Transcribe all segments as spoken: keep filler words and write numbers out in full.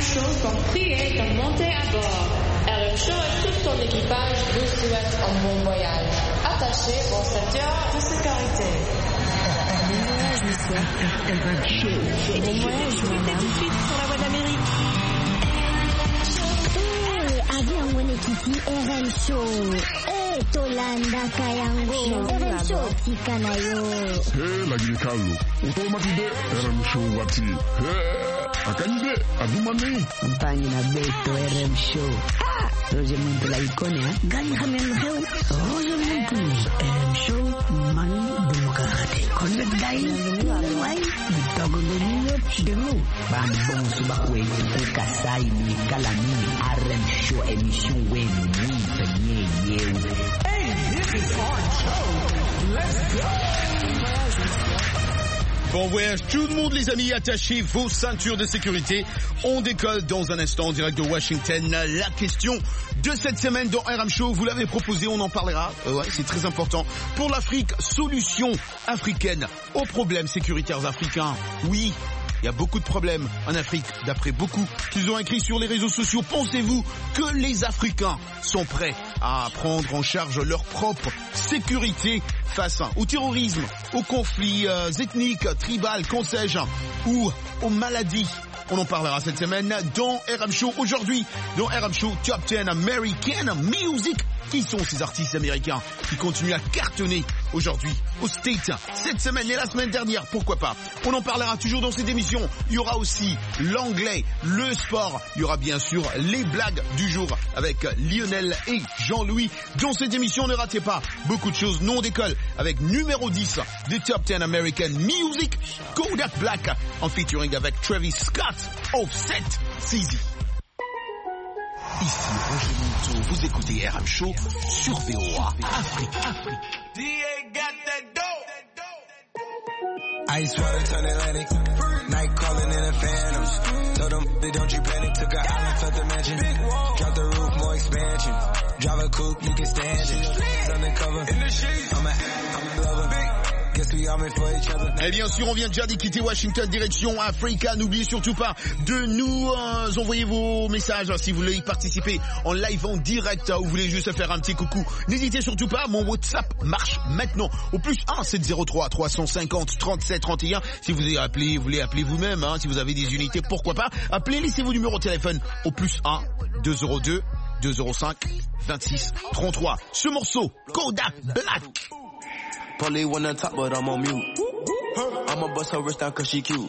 Show sont priés de monter à bord. R M Show et tout son équipage vous souhaitent un bon voyage. Attachez vos ceintures de sécurité. Bon voyage, monsieur. R M Show. Bon voyage, madame. Tout de suite sur la voie d'Amérique. Eh, avion mwene kiti R M Show. Eh, Tolanda Kayango. R M Show tika na yo. Eh, lagi Carlo. Utomatide R M Show wati. Eh, akanyide adumani. Mpanyi na beto R M Show. Ah, Roger Muntu la ikone ha. Gani hamen heu. Roger Muntu. R M Show mani demokrate. Konnet dai. Wai. Bitago domino demu. Bambon suba kwe kasai ni kalami R M Show emission we ni penye yeu. Hey, this is our show. Let's go. Bon voyage tout le monde les amis, attachez vos ceintures de sécurité. On décolle dans un instant en direct de Washington. La question de cette semaine dans R M Show, vous l'avez proposé, on en parlera. Euh, ouais, c'est très important. Pour l'Afrique, solution africaine aux problèmes sécuritaires africains. Oui. Il y a beaucoup de problèmes en Afrique, d'après beaucoup qu'ils ont écrit sur les réseaux sociaux. Pensez-vous que les Africains sont prêts à prendre en charge leur propre sécurité face au terrorisme, aux conflits euh, ethniques, tribales, qu'en sais-je, ou aux maladies? On en parlera cette semaine dans R M Show. Aujourd'hui, dans R M Show Top dix American Music. Qui sont ces artistes américains qui continuent à cartonner aujourd'hui aux States, cette semaine et la semaine dernière, pourquoi pas. On en parlera toujours dans cette émission. Il y aura aussi l'anglais, le sport. Il y aura bien sûr les blagues du jour avec Lionel et Jean-Louis. Dans cette émission, ne ratez pas beaucoup de choses. Nous on décolle avec numéro dix des Top dix American Music, Kodak Black en featuring avec Travis Scott, Offset, C Z. Ici Roger Monteau, vous écoutez R M Show sur V O A Afrique. Afrique. D A got that dope. Ice water turn Atlantic. Night calling in a phantom. Told them they don't you panic. Took an island, felt the mansion. Drop the roof, more expansion. Drive a coupe, you can stand it. Undercover. I'm a, I'm a lover. Et bien sûr, on vient déjà de quitter Washington, direction Africa. N'oubliez surtout pas de nous euh, envoyer vos messages si vous voulez y participer en live, en direct, ou vous voulez juste faire un petit coucou. N'hésitez surtout pas, mon WhatsApp marche maintenant au plus un sept zéro trois trois cent cinquante trente-sept trente et un. Si vous voulez appeler, vous voulez appeler vous-même, hein, si vous avez des unités, pourquoi pas. Appelez, laissez vos numéros de téléphone au plus un deux zéro deux deux zéro cinq vingt-six trente-trois. Ce morceau, Kodak Black. Polly one on top, but I'm on mute. I'ma bust her wrist down cause she cute.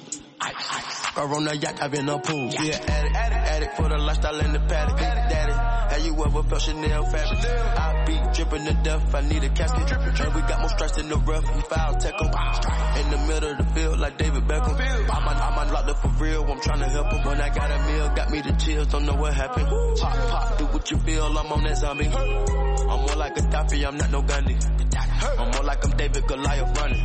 Her on the yacht, I've been a pool. Yeah, addict, addict, addict for the lifestyle in the paddock. Daddy, have you ever felt Chanel fabric? I be dripping to death, I need a casket. And we got more strikes in the rough, we foul tech em. In the middle of the field like David Beckham. I'm on, I'm on locked up for real, I'm trying to help him. When I got a meal, got me the chills, don't know what happened. Pop, pop, do what you feel, I'm on that zombie. I'm more like a Gaddafi, I'm not no Gandhi. I'm more like I'm David Goliath running.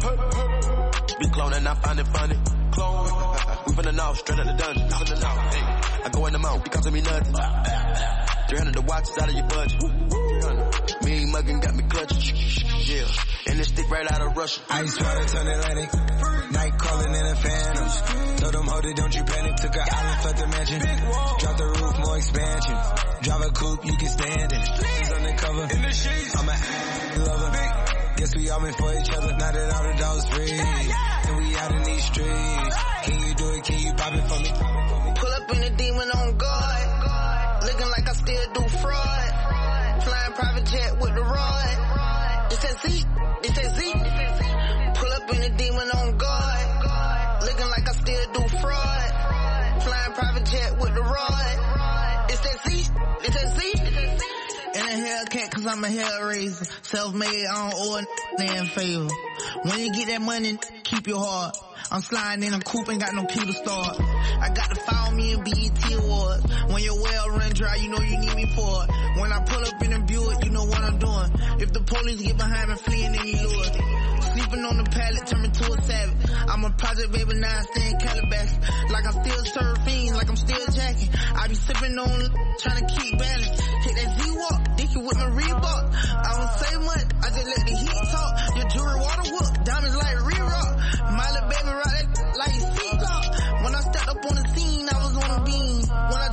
Be cloning, I find it funny. Clone. We finna know, straight out the dungeon. Finna know. Hey, I go in the mouth, it costing me nothing. three hundred the watch is out of your budget. Me muggin' got me clutching. Yeah, and this stick right out of Russia. Ice water turn Atlantic. Night calling in a phantom. Told them, hold it, don't you panic. Took an island, left the mansion. Drop the roof, more expansion. Drive a coupe, you can stand it. She's undercover. I'm a lover. Guess we all meant for each other. Now that all the dogs free, and we out in these streets. Can you do it? Can you pop it for me? Pull up in a demon on guard, looking like I still do fraud. Flying private jet with the rod. It's that Z, it's that Z. Pull up in a demon on guard, looking like I still do fraud. Flying private jet with the rod. It's that Z, it's that Z. In a Hellcat cause I'm a hellraiser. Self-made, I don't owe a damn favor. When you get that money, keep your heart. I'm sliding in a coupe, ain't got no key to start. I got to follow me in B E T Awards. When your well run dry, you know you need me for it. When I pull up in a Buick, you know what I'm doing. If the police get behind me, fleeing, then you lose. Sleeping on the pallet, turn me to a savage. I'm a project baby, now I stay in Calabash. Like I'm still surfing, like I'm still jacking. I be sipping on, trying to keep balance. Hit that Z-Walk, dicky with my Reebok. I don't say much, I just let the heat talk. Your jewelry water whoop, diamonds like re-rock. My little baby rock that like seat talk. When I stepped up on the scene, I was on a beam. When I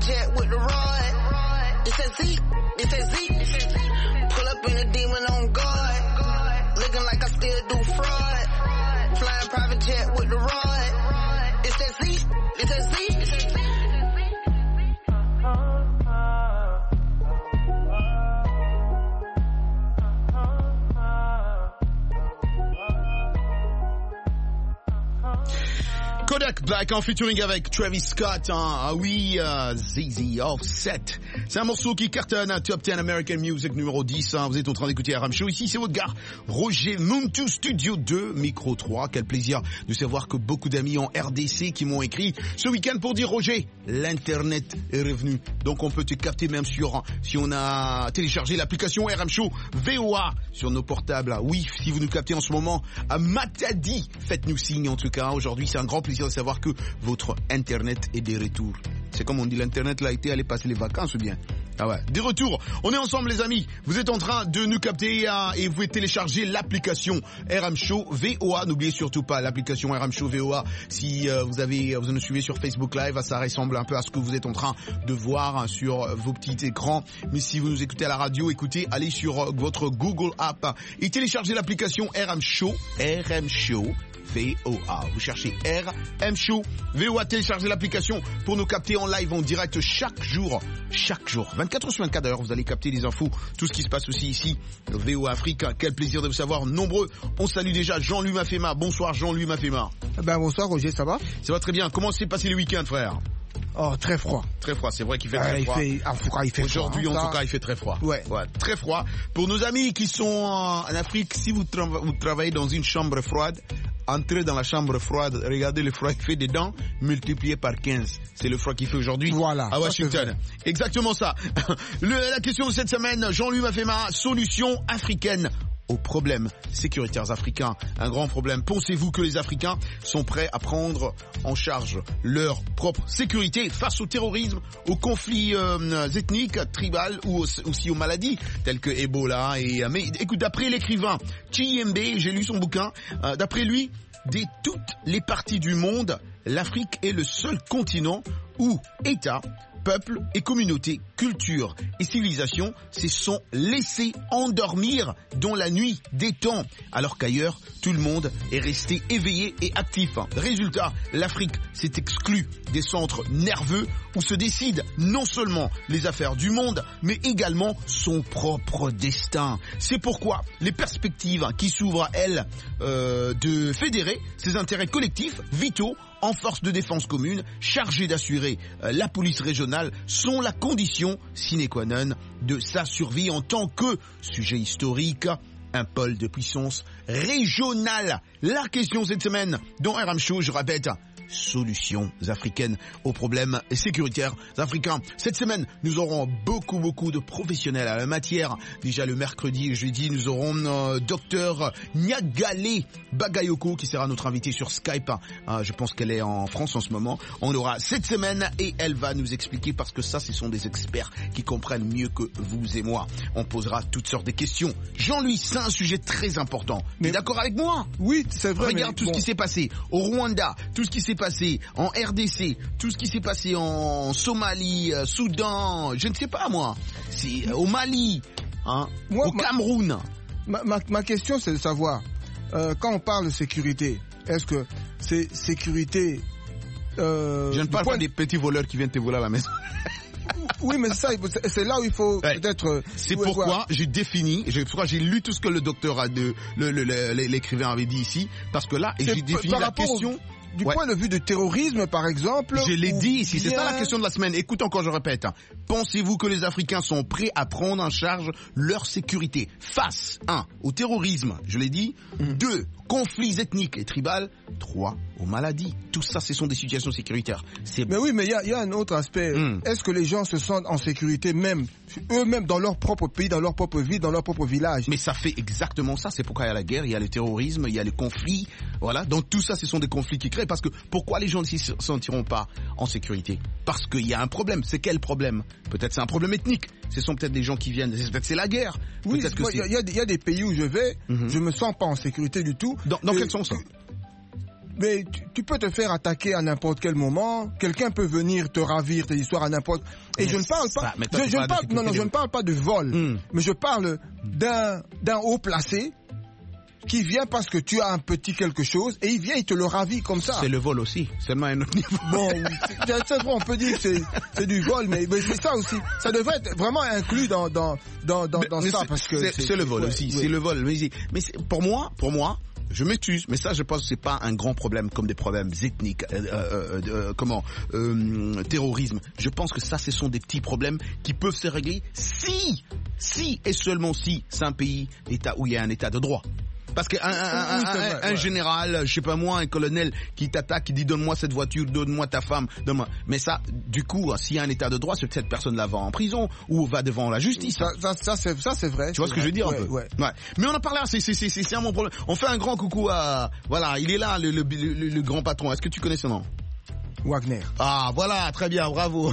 jet with the rod. It's that Z, it's that Z. Pull up in a demon on guard. Looking like I still do fraud. Flying private jet with the rod. It's that Z, it's that Z. It's that Z. Kodak Black en featuring avec Travis Scott, hein. Ah oui, euh, Z Z Offset. C'est un morceau qui cartonne, un top dix American Music numéro dix, hein. Vous êtes en train d'écouter R M Show. Ici, c'est votre gars, Roger Muntu, Studio deux, Micro trois. Quel plaisir de savoir que beaucoup d'amis en R D C qui m'ont écrit ce week-end pour dire Roger, l'internet est revenu. Donc on peut te capter même sur, si on a téléchargé l'application R M Show V O A sur nos portables. Oui, si vous nous captez en ce moment à Matadi, faites-nous signe en tout cas. Aujourd'hui, c'est un grand plaisir de savoir que votre internet est de retour. C'est comme on dit, l'internet là, été allé passer les vacances ou bien. Ah ouais, des retours. On est ensemble les amis. Vous êtes en train de nous capter euh, et vous pouvez télécharger l'application R M Show V O A. N'oubliez surtout pas l'application R M Show V O A. Si euh, vous avez, vous nous suivez sur Facebook Live, ça ressemble un peu à ce que vous êtes en train de voir hein, sur euh, vos petits écrans. Mais si vous nous écoutez à la radio, écoutez, allez sur euh, votre Google App et téléchargez l'application R M Show, R M Show V O A. Vous cherchez R M Show V O A, téléchargez l'application pour nous capter en live, en direct chaque jour, chaque jour, vingt-quatre heures sur vingt-quatre d'ailleurs, vous allez capter les infos, tout ce qui se passe aussi ici, V O A Afrique. Quel plaisir de vous savoir nombreux. On salue déjà Jean-Louis Mafema. Bonsoir Jean-Louis Mafema. Ben bonsoir Roger, ça va? Ça va très bien. Comment s'est passé le week-end, frère? Oh, très froid. Très froid, c'est vrai qu'il fait euh, très il froid. Fait, en tout cas, il fait Aujourd'hui, froid, en ça... tout cas, il fait très froid. Ouais. ouais. Très froid. Pour nos amis qui sont en Afrique, si vous, tra- vous travaillez dans une chambre froide, entrez dans la chambre froide, regardez le froid qu'il fait dedans, multiplié par quinze. C'est le froid qu'il fait aujourd'hui voilà, à Washington. Exactement ça. Le, la question de cette semaine, Jean-Louis Mafema, solution africaine aux problèmes sécuritaires africains. Un grand problème. Pensez-vous que les Africains sont prêts à prendre en charge leur propre sécurité face au terrorisme, aux conflits euh, ethniques, tribales ou aussi aux maladies telles que Ebola et mais écoute, d'après l'écrivain Chiyembe, j'ai lu son bouquin, euh, d'après lui, de toutes les parties du monde, l'Afrique est le seul continent où États, peuples et communautés, cultures et civilisations se sont laissés endormir dans la nuit des temps, alors qu'ailleurs, tout le monde est resté éveillé et actif. Résultat, l'Afrique s'est exclue des centres nerveux où se décident non seulement les affaires du monde, mais également son propre destin. C'est pourquoi les perspectives qui s'ouvrent à elle euh, de fédérer ses intérêts collectifs vitaux en force de défense commune, chargée d'assurer euh, la police régionale, sont la condition sine qua non de sa survie en tant que sujet historique, un pôle de puissance régionale. La question cette semaine dans R M Show, je répète, solutions africaines aux problèmes sécuritaires africains. Cette semaine, nous aurons beaucoup, beaucoup de professionnels à la matière. Déjà le mercredi et jeudi, nous aurons euh, docteur Nyagale Bagayoko qui sera notre invité sur Skype. Euh, je pense qu'elle est en France en ce moment. On l'aura cette semaine et elle va nous expliquer parce que ça, ce sont des experts qui comprennent mieux que vous et moi. On posera toutes sortes de questions. Jean-Louis, c'est un sujet très important. Mais d'accord avec moi? Oui, c'est vrai. Regarde mais tout bon. ce qui s'est passé au Rwanda, tout ce qui s'est passé en R D C, tout ce qui s'est passé en Somalie, euh, Soudan, je ne sais pas moi, c'est, euh, au Mali, hein, moi, au Cameroun. Ma, ma, ma question c'est de savoir, euh, quand on parle de sécurité, est-ce que c'est sécurité... Euh, je ne parle point... pas des petits voleurs qui viennent te voler à la maison. Oui, mais ça, c'est là où il faut ouais. peut-être... C'est pourquoi voir. j'ai défini, j'ai, pourquoi j'ai lu tout ce que le docteur, a de, le, le, le, l'écrivain avait dit ici, parce que là, j'ai défini la question... Au... Du ouais. point de vue de terrorisme, par exemple... Je l'ai dit ici, bien... c'est ça la question de la semaine. Écoute encore, je répète. Pensez-vous que les Africains sont prêts à prendre en charge leur sécurité face, un, au terrorisme, je l'ai dit, mm. deux, conflits ethniques et tribales, trois, aux maladies. Tout ça, ce sont des situations sécuritaires. C'est... Mais oui, mais il y, y a un autre aspect. Mm. Est-ce que les gens se sentent en sécurité même, eux-mêmes, dans leur propre pays, dans leur propre ville, dans leur propre village? Mais ça fait exactement ça. C'est pourquoi il y a la guerre, il y a le terrorisme, il y a les conflits. Voilà. Donc tout ça, ce sont des conflits qui créent. Parce que pourquoi les gens ne s'y sentiront pas en sécurité? Parce qu'il y a un problème. C'est quel problème? Peut-être c'est un problème ethnique. Ce sont peut-être des gens qui viennent. Peut-être c'est la guerre. Oui, peut-être il y, y, y a des pays où je vais, mm-hmm. je me sens pas en sécurité du tout. Dans, dans euh, quel sens ça? Mais tu, tu peux te faire attaquer à n'importe quel moment. Quelqu'un peut venir te ravir tes histoires à n'importe. Et mais je ne parle pas. Ça, je, je ne parle, non, non, je ne parle pas de vol. Mm. Mais je parle d'un d'un haut placé qui vient parce que tu as un petit quelque chose et il vient, il te le ravit comme ça. C'est le vol aussi, seulement un autre niveau. Bon, c'est, c'est vrai, on peut dire que c'est, c'est du vol, mais, mais c'est ça aussi. Ça devrait être vraiment inclus dans dans dans dans, dans mais ça c'est, parce que c'est, c'est, c'est le vol ouais, aussi, ouais. c'est le vol. Mais, mais c'est, pour moi, pour moi. Je m'excuse, mais ça, je pense que c'est pas un grand problème comme des problèmes ethniques, euh, euh, euh, comment, euh, terrorisme. Je pense que ça, ce sont des petits problèmes qui peuvent se régler si, si et seulement si c'est un pays, État où il y a un État de droit. Parce qu'un un, un, oui, un, vrai, un ouais. général, je sais pas moi, un colonel qui t'attaque, qui dit donne-moi cette voiture, donne-moi ta femme, donne-moi. Mais ça, du coup, s'il y a un état de droit, c'est que cette personne-là va en prison ou va devant la justice. Ça, ça, ça, c'est, ça c'est vrai. Tu vois ce que je veux dire ouais, un peu ouais. ouais. Mais on en parle là, c'est, c'est, c'est, c'est un bon problème. On fait un grand coucou à, voilà, il est là, le, le, le, le grand patron. Est-ce que tu connais son nom? Wagner. Ah, voilà, très bien, bravo.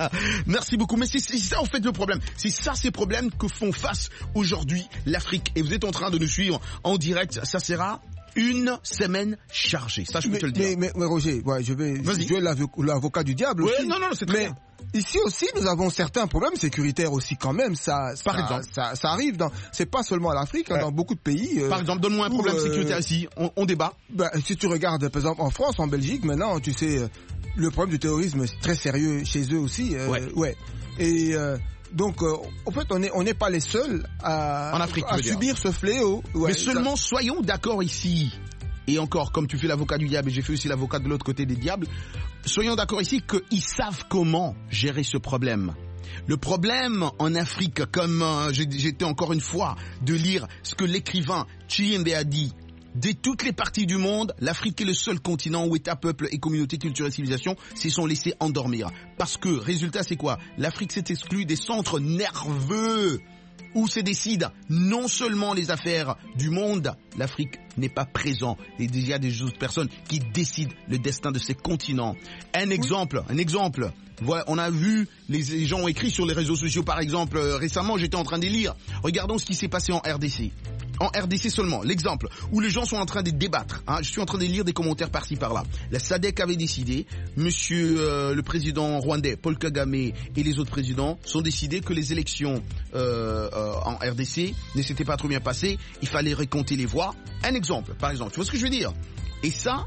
Merci beaucoup. Mais c'est, c'est ça, en fait, le problème. C'est ça, ces problèmes que font face aujourd'hui l'Afrique. Et vous êtes en train de nous suivre en direct. Ça sera une semaine chargée. Ça, je peux mais, te le dire. Mais, mais, mais Roger, ouais, je vais Vas-y. jouer l'avocat du diable ouais, aussi. Non, non, c'est très mais bien. Ici aussi, nous avons certains problèmes sécuritaires aussi quand même. Ça, Par ça, exemple, ça, ça arrive dans. C'est pas seulement à l'Afrique, hein, ouais. dans beaucoup de pays. Euh, Par exemple, donne-moi un où, problème euh, sécuritaire ici. On, on débat. Ben, si tu regardes, par exemple, en France, en Belgique, maintenant, tu sais, euh, le problème du terrorisme est très sérieux chez eux aussi. Euh, ouais. ouais. Et euh, donc, euh, en fait, on n'est on n'est pas les seuls à, en Afrique, à subir ce fléau. Ouais, mais seulement, ça... soyons d'accord ici. Et encore, comme tu fais l'avocat du diable et j'ai fait aussi l'avocat de l'autre côté des diables, soyons d'accord ici qu'ils savent comment gérer ce problème. Le problème en Afrique, comme euh, j'étais encore une fois de lire ce que l'écrivain Chiyembe a dit, de toutes les parties du monde, l'Afrique est le seul continent où États, peuples et communautés, culture et civilisation s'y sont laissés endormir. Parce que, résultat, c'est quoi? L'Afrique s'est exclue des centres nerveux où se décident non seulement les affaires du monde, l'Afrique n'est pas présent. Et il y a des autres personnes qui décident le destin de ces continents. Un exemple, un exemple. Voilà, on a vu, les, les gens ont écrit sur les réseaux sociaux, par exemple, euh, récemment, j'étais en train de lire. Regardons ce qui s'est passé en R D C. En R D C seulement, l'exemple, où les gens sont en train de débattre. Hein, je suis en train de lire des commentaires par-ci, par-là. La S A D C avait décidé, monsieur euh, le président rwandais, Paul Kagame, et les autres présidents sont décidés que les élections euh, euh, en R D C ne s'étaient pas trop bien passées. Il fallait recompter les voix. Un exemple, par exemple. Tu vois ce que je veux dire? Et ça,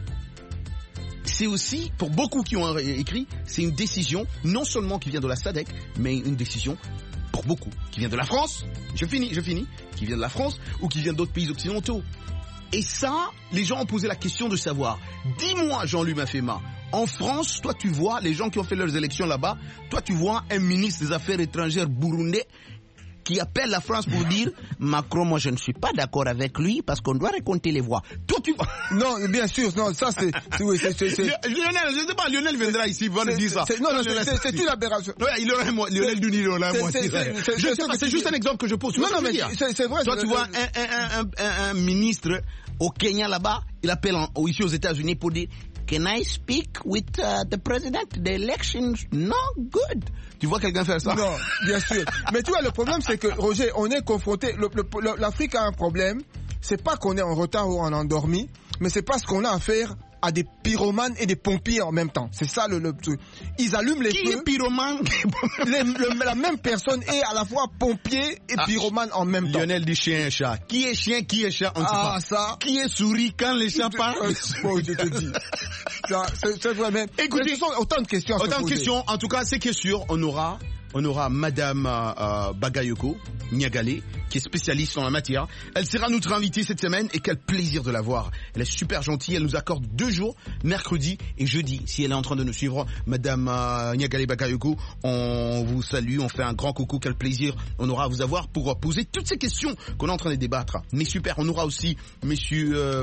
c'est aussi, pour beaucoup qui ont écrit, c'est une décision, non seulement qui vient de la S A D C, mais une décision pour beaucoup, qui vient de la France, je finis, je finis, qui vient de la France, ou qui vient d'autres pays occidentaux. Et ça, les gens ont posé la question de savoir, dis-moi Jean-Louis Mafema, en France, toi tu vois, les gens qui ont fait leurs élections là-bas, toi tu vois un ministre des Affaires étrangères burundais qui appelle la France pour dire Macron, moi je ne suis pas d'accord avec lui parce qu'on doit recompter les voix. Toi tu vois. Non, bien sûr, non, ça c'est, c'est, oui, c'est, c'est, c'est... Lionel, je ne sais pas, Lionel viendra ici, il va nous dire ça. C'est, non, non, c'est, c'est, c'est une aberration. Ouais, il aurait moi, Lionel Duny, il aurait moi. Je sais pas, c'est juste un exemple que je pose. Non, non, mais c'est, c'est vrai. Toi tu vois un, un, un, un, un ministre au Kenya là-bas, il appelle en, ici aux États-Unis pour dire Can I speak with uh, the president? The elections, no good. Tu vois quelqu'un faire ça? Non, bien sûr. Mais tu vois, le problème, c'est que, Roger, on est confronté, le, le, l'Afrique a un problème. C'est pas qu'on est en retard ou en endormi, mais c'est parce qu'on a affaire à des pyromanes et des pompiers en même temps. C'est ça le, le truc. Ils allument les Qui feux. Qui est pyromane? les, le, La même personne est à la fois pompier et ah, pyromane en même temps. Lionel dit chien et chat. Qui est chien, qui est chat? On ah, sait pas. Ça. Qui est souris quand les chats parlent? Bon, je te dis. Ça, c'est, c'est vrai même. Écoutez, ce sont autant de questions. Autant de questions. En tout cas, c'est qui est sûr, on aura, on aura Madame euh, Bagayoko Niagale, qui est spécialiste en la matière. Elle sera notre invitée cette semaine et quel plaisir de la voir. Elle est super gentille. Elle nous accorde deux jours, mercredi et jeudi. Si elle est en train de nous suivre, Madame euh, Niagale Bagayoko, on vous salue, on fait un grand coucou. Quel plaisir on aura à vous avoir pour poser toutes ces questions qu'on est en train de débattre. Mais super, on aura aussi Monsieur euh,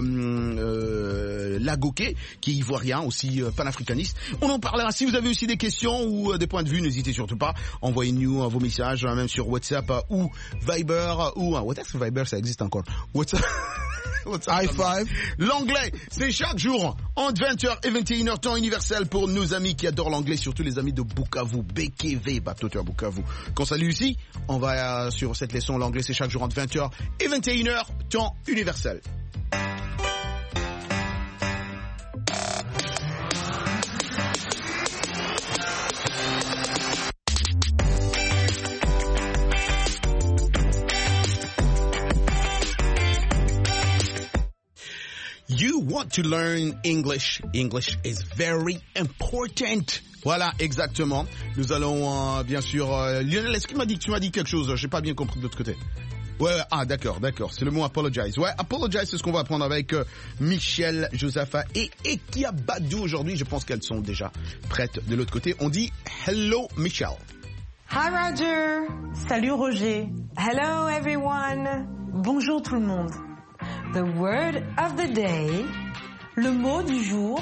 euh, Lagoké, qui est ivoirien, aussi euh, panafricaniste. On en parlera. Si vous avez aussi des questions ou euh, des points de vue, n'hésitez surtout pas. Envoyez-nous euh, vos messages, euh, même sur WhatsApp euh, ou Viber ou what est-ce que Viber ça existe encore? WhatsApp. High five. L'anglais, c'est chaque jour entre vingt heures et vingt et une heures temps universel pour nos amis qui adorent l'anglais, surtout les amis de Bukavu, B K V, Batoto à Bukavu. Qu'on salue ici, on va euh, sur cette leçon l'anglais, c'est chaque jour entre vingt heures et vingt et une heures temps universel. want to learn English, English is very important. Voilà, exactement. Nous allons, euh, bien sûr... Euh, Lionel, est-ce que tu m'as dit, tu m'as dit quelque chose? J'ai pas bien compris de l'autre côté. Ouais, ah d'accord, d'accord, c'est le mot apologize. Ouais, apologize, c'est ce qu'on va apprendre avec euh, Michel, Josapha et Ekia Badou aujourd'hui. Je pense qu'elles sont déjà prêtes de l'autre côté. On dit hello Michel. Hi Roger. Salut Roger. Hello everyone. Bonjour tout le monde. The word of the day, le mot du jour,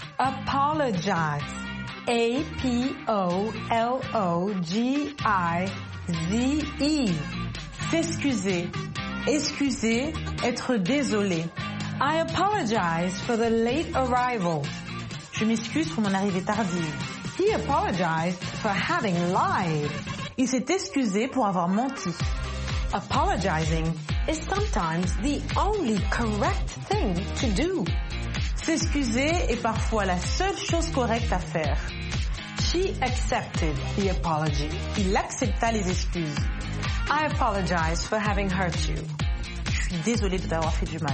apologize. A P O L O G I Z E. S'excuser, excuser, être désolé. I apologize for the late arrival. Je m'excuse pour mon arrivée tardive. He apologized for having lied. Il s'est excusé pour avoir menti. Apologizing is sometimes the only correct thing to do. S'excuser est parfois la seule chose correcte à faire. She accepted the apology. Il accepta les excuses. I apologize for having hurt you. Je suis désolée de t'avoir fait du mal.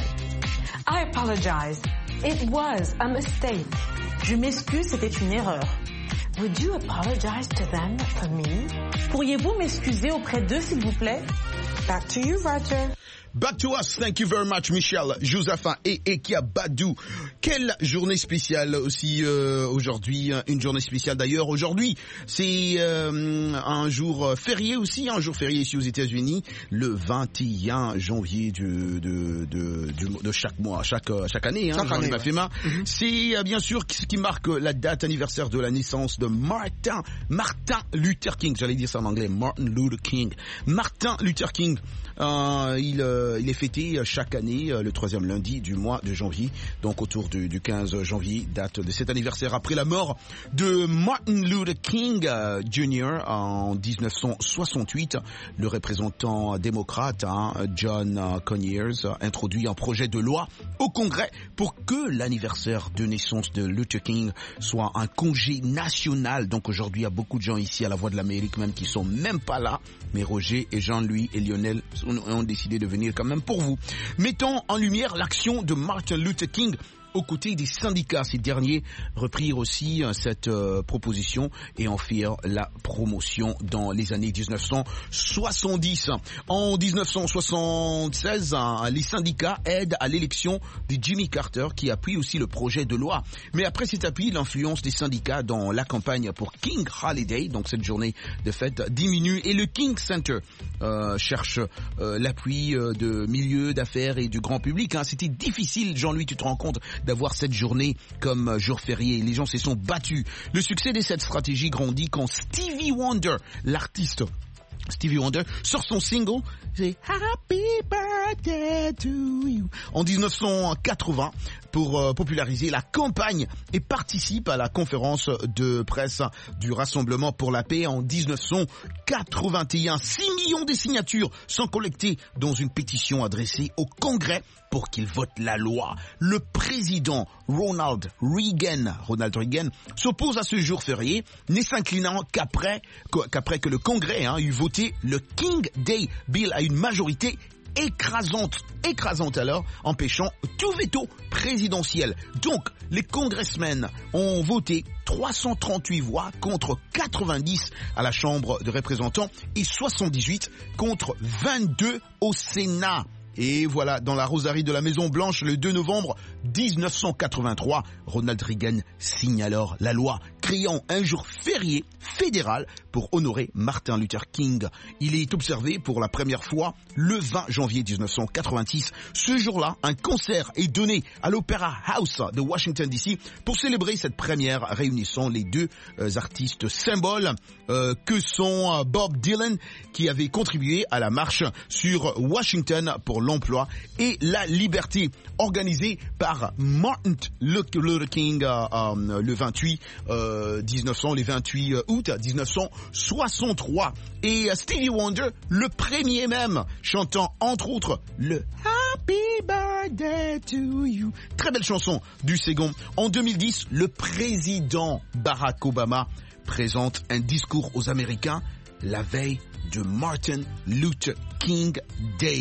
I apologize. It was a mistake. Je m'excuse, c'était une erreur. Would you apologize to them for me? Pourriez-vous m'excuser auprès d'eux, s'il vous plaît? Back to you, Roger. Back to us, thank you very much Michel, Josapha et Ekia Badou. Quelle journée spéciale aussi euh, aujourd'hui, une journée spéciale d'ailleurs aujourd'hui. C'est euh, un jour férié aussi, un jour férié ici aux États-Unis, le vingt et un janvier de, de, de, de, de chaque mois, chaque, chaque année. Hein, chaque année ouais. mm-hmm. C'est euh, bien sûr ce qui marque la date anniversaire de la naissance de Martin, Martin Luther King, j'allais dire ça en anglais, Martin Luther King. Martin Luther King. Euh, il, euh, il est fêté chaque année euh, le troisième lundi du mois de janvier, donc autour du, du quinze janvier, date de cet anniversaire après la mort de Martin Luther King euh, Junior en dix-neuf cent soixante-huit. Le représentant démocrate hein, John euh, Conyers a introduit un projet de loi au Congrès pour que l'anniversaire de naissance de Luther King soit un congé national. Donc aujourd'hui, il y a beaucoup de gens ici à la Voix de l'Amérique même qui sont même pas là, mais Roger et Jean-Louis et Lionel ont décidé de venir quand même pour vous. Mettons en lumière l'action de Martin Luther King aux côtés des syndicats. Ces derniers reprirent aussi euh, cette euh, proposition et en firent la promotion dans les années dix-neuf cent soixante-dix. En dix-neuf cent soixante-seize, hein, les syndicats aident à l'élection de Jimmy Carter qui appuie aussi le projet de loi. Mais après cet appui, l'influence des syndicats dans la campagne pour King Holiday, donc cette journée de fête, diminue et le King Center euh, cherche euh, l'appui euh, de milieux d'affaires et du grand public. Hein. C'était difficile, Jean-Louis, tu te rends compte, d'avoir cette journée comme jour férié. Les gens se sont battus. Le succès de cette stratégie grandit quand Stevie Wonder, l'artiste Stevie Wonder, sort son single, c'est Happy Birthday to You, en dix-neuf cent quatre-vingts pour euh, populariser la campagne et participe à la conférence de presse du Rassemblement pour la paix en dix-neuf cent quatre-vingt-un. six millions de signatures sont collectées dans une pétition adressée au Congrès pour qu'il vote la loi. Le président Ronald Reagan, Ronald Reagan s'oppose à ce jour férié, ne s'inclinant qu'après, qu'après que le Congrès hein, eut voté le King Day Bill à une majorité écrasante, écrasante alors, empêchant tout veto présidentiel. Donc, les congressmen ont voté trois cent trente-huit voix contre quatre-vingt-dix à la Chambre de représentants et soixante-dix-huit contre vingt-deux au Sénat. Et voilà, dans la rosarie de la Maison Blanche, le deux novembre dix-neuf cent quatre-vingt-trois, Ronald Reagan signe alors la loi créant un jour férié fédéral pour honorer Martin Luther King. Il est observé pour la première fois le vingt janvier dix-neuf cent quatre-vingt-six. Ce jour-là, un concert est donné à l'Opera House de Washington D C pour célébrer cette première réunissant les deux euh, artistes symboles euh, que sont euh, Bob Dylan, qui avait contribué à la marche sur Washington pour l'emploi et la liberté, organisée par Martin Luther King euh, euh, le vingt-huit euh, dix-neuf cents, les vingt-huit août dix-neuf cent soixante-trois, et euh, Stevie Wonder le premier même, chantant entre autres le Happy Birthday to You, très belle chanson du second. En deux mille dix, le président Barack Obama présente un discours aux Américains la veille de Martin Luther King Day.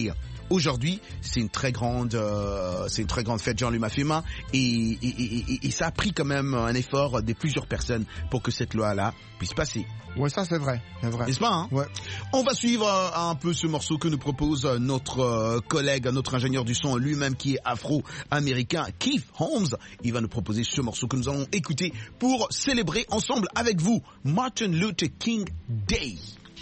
aujourd'hui, c'est une très grande, euh, c'est une très grande fête Jean-Louis Mafema et, et, et, et ça a pris quand même un effort de plusieurs personnes pour que cette loi-là puisse passer. Ouais, ça c'est vrai, c'est vrai. N'est-ce pas, hein? Ouais. On va suivre euh, un peu ce morceau que nous propose euh, notre euh, collègue, notre ingénieur du son lui-même qui est afro-américain, Keith Holmes. Il va nous proposer ce morceau que nous allons écouter pour célébrer ensemble avec vous Martin Luther King Day.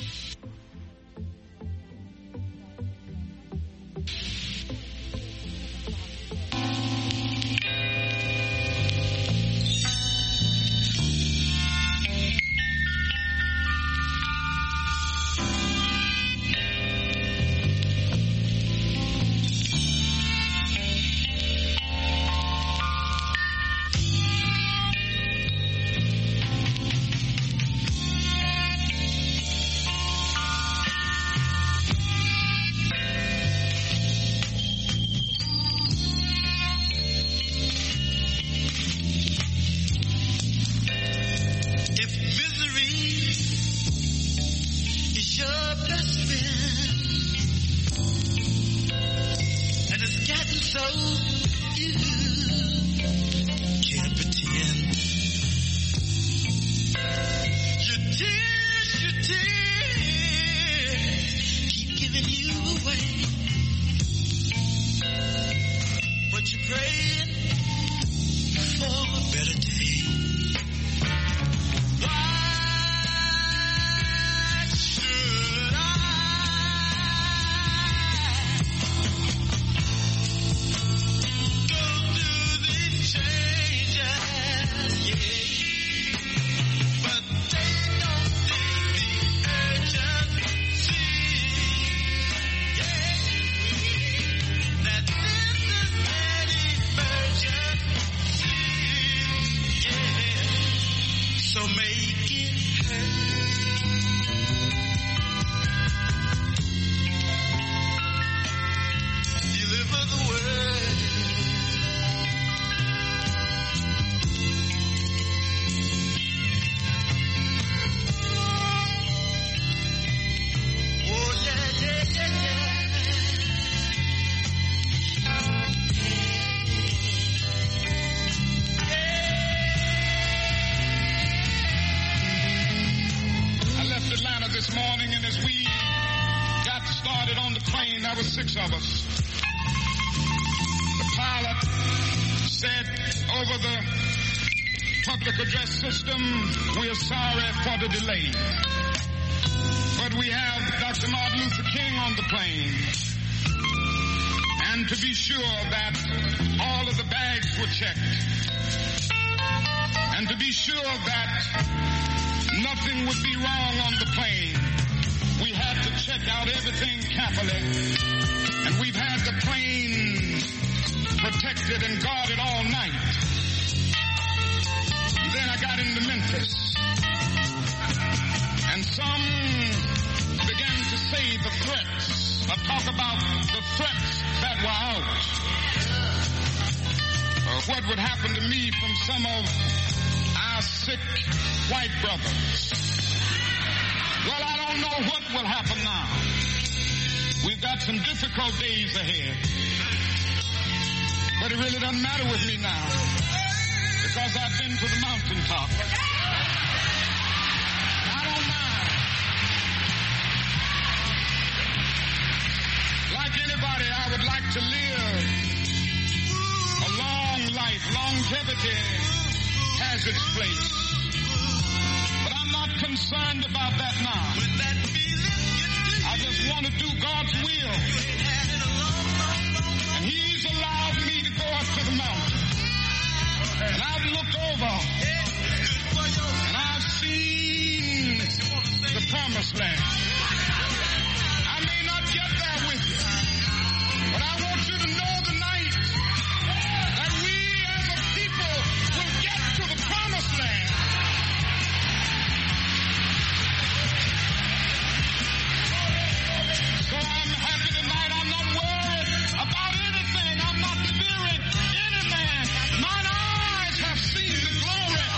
Six of us. The pilot said over the public address system, we are sorry for the delay. But we have Doctor Martin Luther King on the plane. And to be sure that all of the bags were checked. And to be sure that nothing would be wrong on the plane, we had to check out everything carefully. And we've had the plane protected and guarded all night. And then I got into Memphis. And some began to say the threats, or talk about the threats that were out. Uh, what would happen to me from some of our sick white brothers. Well, I don't know what will happen now. We've got some difficult days ahead. But it really doesn't matter with me now, because I've been to the mountaintop. I don't mind. Like anybody, I would like to live a long life. Longevity has its place. But I'm not concerned about that now. I just want to do God's will. And He's allowed me to go up to the mountain. And I've looked over. And I've seen the promised land. I may not get there with you. But I want you to know tonight that we as a people will get to the promised land. So I'm happy tonight. I'm not worried about anything. I'm not fearing any man. Mine eyes have seen the glory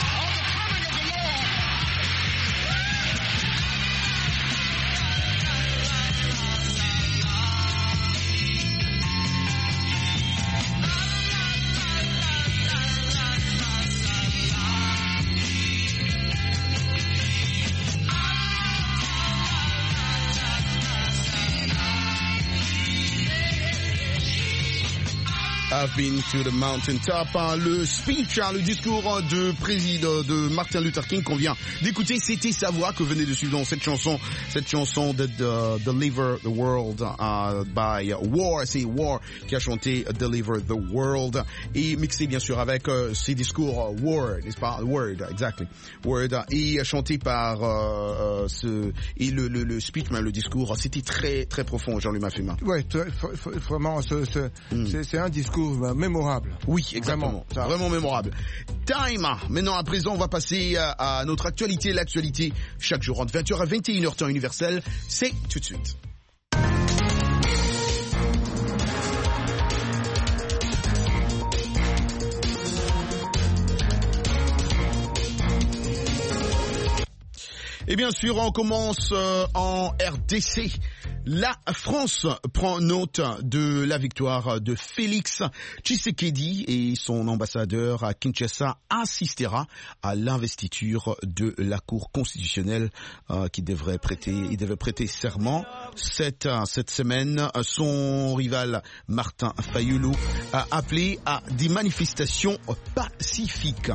I've been to the mountaintop. Le speech, le discours de président de Martin Luther King qu'on vient d'écouter, c'était sa voix que venait de suivre dans cette chanson, cette chanson de, de Deliver the World uh, by War, c'est War qui a chanté Deliver the World et mixé bien sûr avec uh, ses discours uh, Word, n'est-ce pas? Word, exactly. Word et chanté par uh, uh, ce et le, le, le speech, mais le discours, c'était très très profond, Jean-Louis Maffema. Ouais, vraiment, ce, ce, mm. c'est, c'est un discours mémorable. Oui, exactement. Vraiment, vraiment mémorable. Time. Maintenant, à présent, on va passer à, à notre actualité. L'actualité, chaque jour, entre vingt heures à vingt et une heures, temps universel. C'est tout de suite. Et bien sûr, on commence euh, en R D C. La France prend note de la victoire de Félix Tshisekedi et son ambassadeur à Kinshasa assistera à l'investiture de la Cour constitutionnelle euh, qui devrait prêter, il devait prêter serment cette, cette semaine. Son rival Martin Fayulu a appelé à des manifestations pacifiques.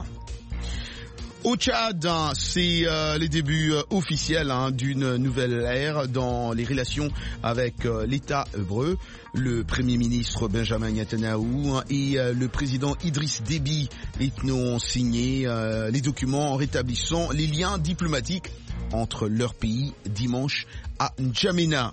Au Tchad, c'est euh, les débuts euh, officiels hein, d'une nouvelle ère dans les relations avec euh, l'État hébreu. Le Premier ministre Benjamin Netanyahou hein, et euh, le président Idriss Déby ont signé euh, les documents rétablissant les liens diplomatiques entre leurs pays dimanche à N'Djamena.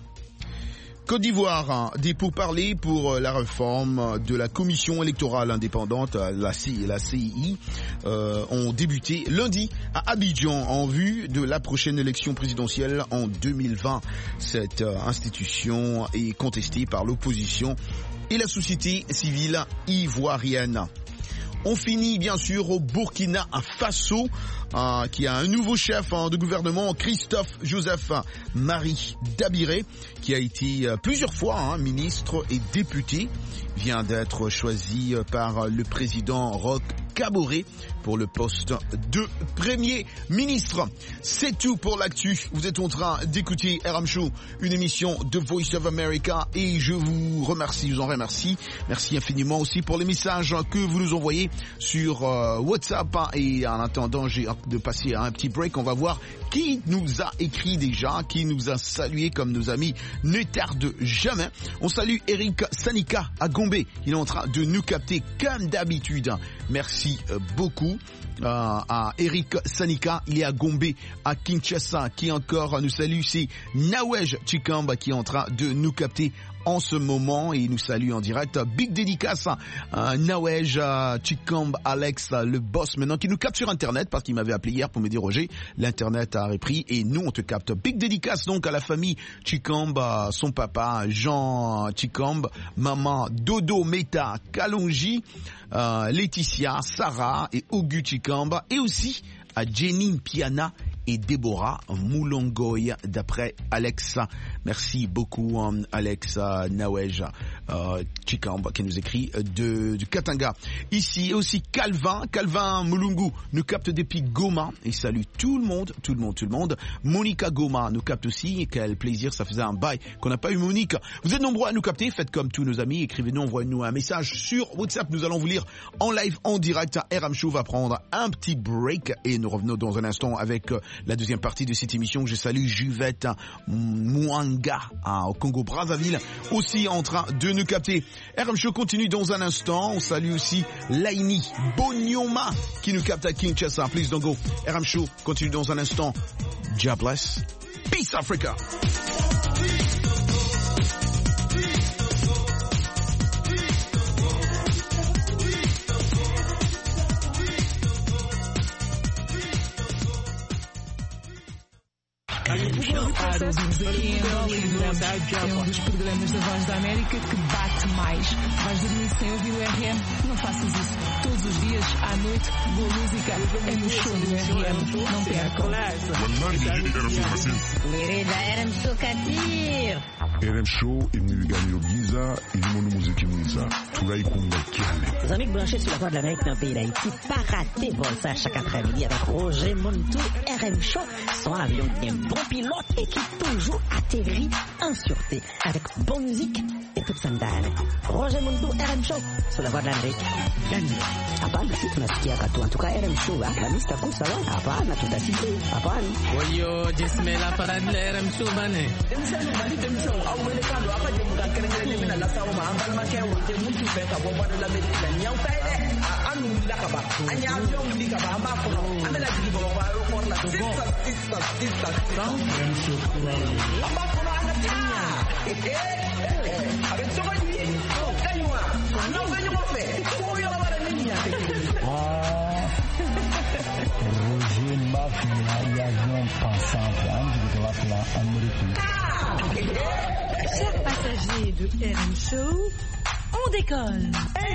Côte d'Ivoire, des pourparlers pour la réforme de la commission électorale indépendante, la C I I, euh, ont débuté lundi à Abidjan en vue de la prochaine élection présidentielle en deux mille vingt. Cette institution est contestée par l'opposition et la société civile ivoirienne. On finit bien sûr au Burkina Faso, euh, qui a un nouveau chef hein, de gouvernement, Christophe Joseph Marie Dabiré, qui a été euh, plusieurs fois hein, ministre et député, vient d'être choisi par le président Roch Kaboré pour le poste de Premier ministre. C'est tout pour l'actu. Vous êtes en train d'écouter R M Show, une émission de Voice of America, et je vous remercie, je vous en remercie. Merci infiniment aussi pour les messages que vous nous envoyez sur euh, WhatsApp. Et en attendant, j'ai hâte de passer à un petit break. On va voir qui nous a écrit déjà, qui nous a salué comme nos amis. Ne tarde jamais. On salue Eric Sanika à Gombe. Il est en train de nous capter comme d'habitude. Merci beaucoup euh, à Eric Sanika. Il est à Gombe, à Kinshasa. Qui encore nous salue, c'est Nawej Chikamba qui est en train de nous capter en ce moment et il nous salue en direct. Big dédicace à Nawej Chikamba Alex, le boss maintenant, qui nous capte sur Internet parce qu'il m'avait appelé hier pour me dire Roger, l'Internet a repris et nous on te capte. Big dédicace donc à la famille Chikamba, son papa Jean Chikamba, maman Dodo Meta Kalonji, euh, Laetitia, Sarah et Ogu Chikamba, et aussi à Jenny Piana et Déborah Moulongoy, d'après Alexa. Merci beaucoup Alexa Nawej euh, Chikamba qui nous écrit de, de Katanga. Ici aussi Calvin, Calvin Mulungu nous capte depuis Goma et salue tout le monde, tout le monde, tout le monde. Monica Goma nous capte aussi, quel plaisir, ça faisait un bail qu'on n'a pas eu Monique. Vous êtes nombreux à nous capter, faites comme tous nos amis, écrivez-nous, envoyez-nous un message sur WhatsApp, nous allons vous lire en live, en direct. R M Show va prendre un petit break et nous revenons dans un instant avec la deuxième partie de cette émission. Je salue Juvette Mwanga au Congo Brazzaville, aussi en train de nous capter. R M Show continue dans un instant. On salue aussi Laini Bonyoma qui nous capte à Kinshasa. Please don't go. R M Show continue dans un instant. God bless. Peace Africa. Para ouvimos aqui em Lembramos é um dos programas da Voz da América que bate mais. Vais dormir sem ouvir o R M? Não faças isso. Todos os dias, à noite, boa música é no show do R M. Não percam. R M Show Kadir. R M Show imnigani Giza ilimono muziki mwiza tulaikunga kiale. Les amis branchés sur la Voix de l'Amérique dans le pays d'Haïti, pas rater vol ça chaque après-midi avec Roger Montou. R M Show, son avion qui est un bon pilote et qui toujours atterrit en sûreté avec bonne musique et toute sandale. Roger Montou, R M Show, Sulikuwa ndani. Hapana, sisi tunasikia katu antuka R M Show kama sitakosa wala hapana tutasikia hapana. Kwa hiyo jismela para R M Show bane. Temsana bali temsana au wele kando hapa je mkakerengere mimi na lasawa maambal make wote mtu peka kwa bado la medika nyau kaile anu ndaka ba anya afyo ndika ba amba ko amela jibo ba ko la sisa sisa sisa R M Show amba ko anatia eh eh avec toi lui kanywa na venyo mofe ko yo la bara nini ya Roger Mafia y avion pensante antes de la plan américain. Chers passagers de R M Show, on décolle.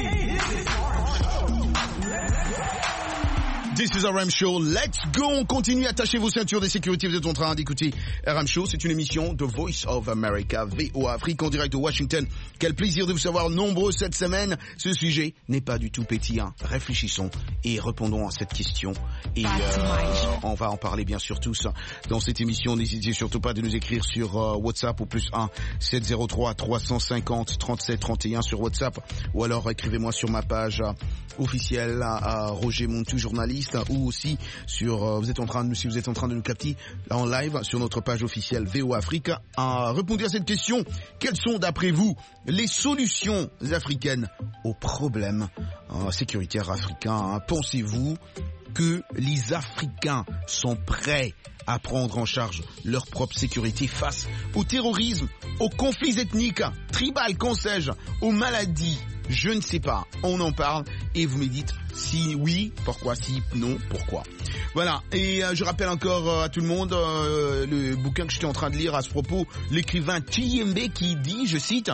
This is R M Show. Let's go. On continue. Attachez vos ceintures de sécurité. Vous êtes en train d'écouter R M Show. C'est une émission de Voice of America, V O A Afrique, en direct de Washington. Quel plaisir de vous savoir nombreux cette semaine. Ce sujet n'est pas du tout pétillant. Réfléchissons et répondons à cette question. Et euh, on va en parler bien sûr tous dans cette émission. N'hésitez surtout pas de nous écrire sur euh, WhatsApp au plus un sept zéro trois trois cent cinquante trente-sept trente et un sur WhatsApp, ou alors écrivez-moi sur ma page euh, officielle à Roger Montou, journaliste, ou aussi sur euh, vous êtes en train de si vous êtes en train de nous capter en live sur notre page officielle V O Afrique. Euh, répondez à cette question: quelles sont d'après vous les solutions africaines aux problèmes euh, sécuritaires africains? Pensez-vous que les Africains sont prêts à prendre en charge leur propre sécurité face au terrorisme, aux conflits ethniques, tribales, qu'en sais-je, aux maladies? Je ne sais pas, on en parle et vous me dites si oui, pourquoi, si non, pourquoi. Voilà, et euh, je rappelle encore euh, à tout le monde euh, le bouquin que j'étais en train de lire à ce propos, l'écrivain Chiyembe qui dit, je cite,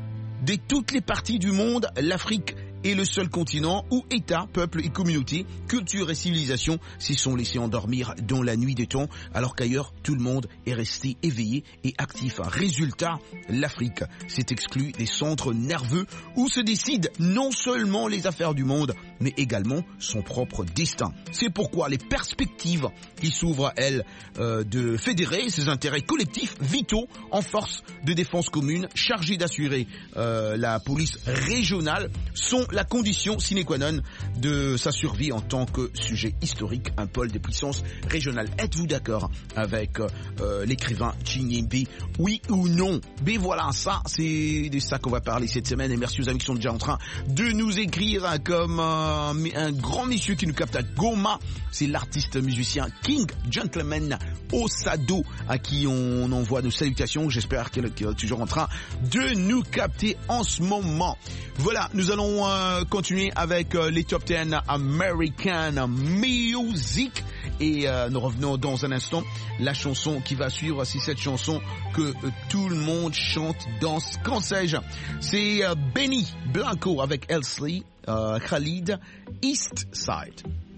« De toutes les parties du monde, l'Afrique est le seul continent où États, peuples et communautés, cultures et civilisations s'y sont laissés endormir dans la nuit des temps, alors qu'ailleurs, tout le monde est resté éveillé et actif. Résultat, l'Afrique s'est exclue des centres nerveux où se décident non seulement les affaires du monde, mais également son propre destin. C'est pourquoi les perspectives qui s'ouvrent à elle euh, de fédérer ses intérêts collectifs vitaux en force de défense commune chargées d'assurer euh, la police régionale sont la condition sine qua non de sa survie en tant que sujet historique, un pôle de puissance régionale. Êtes-vous d'accord avec euh, l'écrivain Chiyembe? Oui ou non? Mais voilà, ça, c'est de ça qu'on va parler cette semaine. Et merci aux amis qui sont déjà en train de nous écrire, hein, comme euh, un grand monsieur qui nous capte à Goma. C'est l'artiste musicien King Gentleman Osado, à qui on envoie nos salutations. J'espère qu'il est toujours en train de nous capter en ce moment. Voilà, nous allons euh, continuer avec euh, les top dix American Music et euh, nous revenons dans un instant. La chanson qui va suivre, c'est cette chanson que euh, tout le monde chante, danse, qu'en sais-je. C'est euh, Benny Blanco avec Elsley, euh, Khalid, East Side.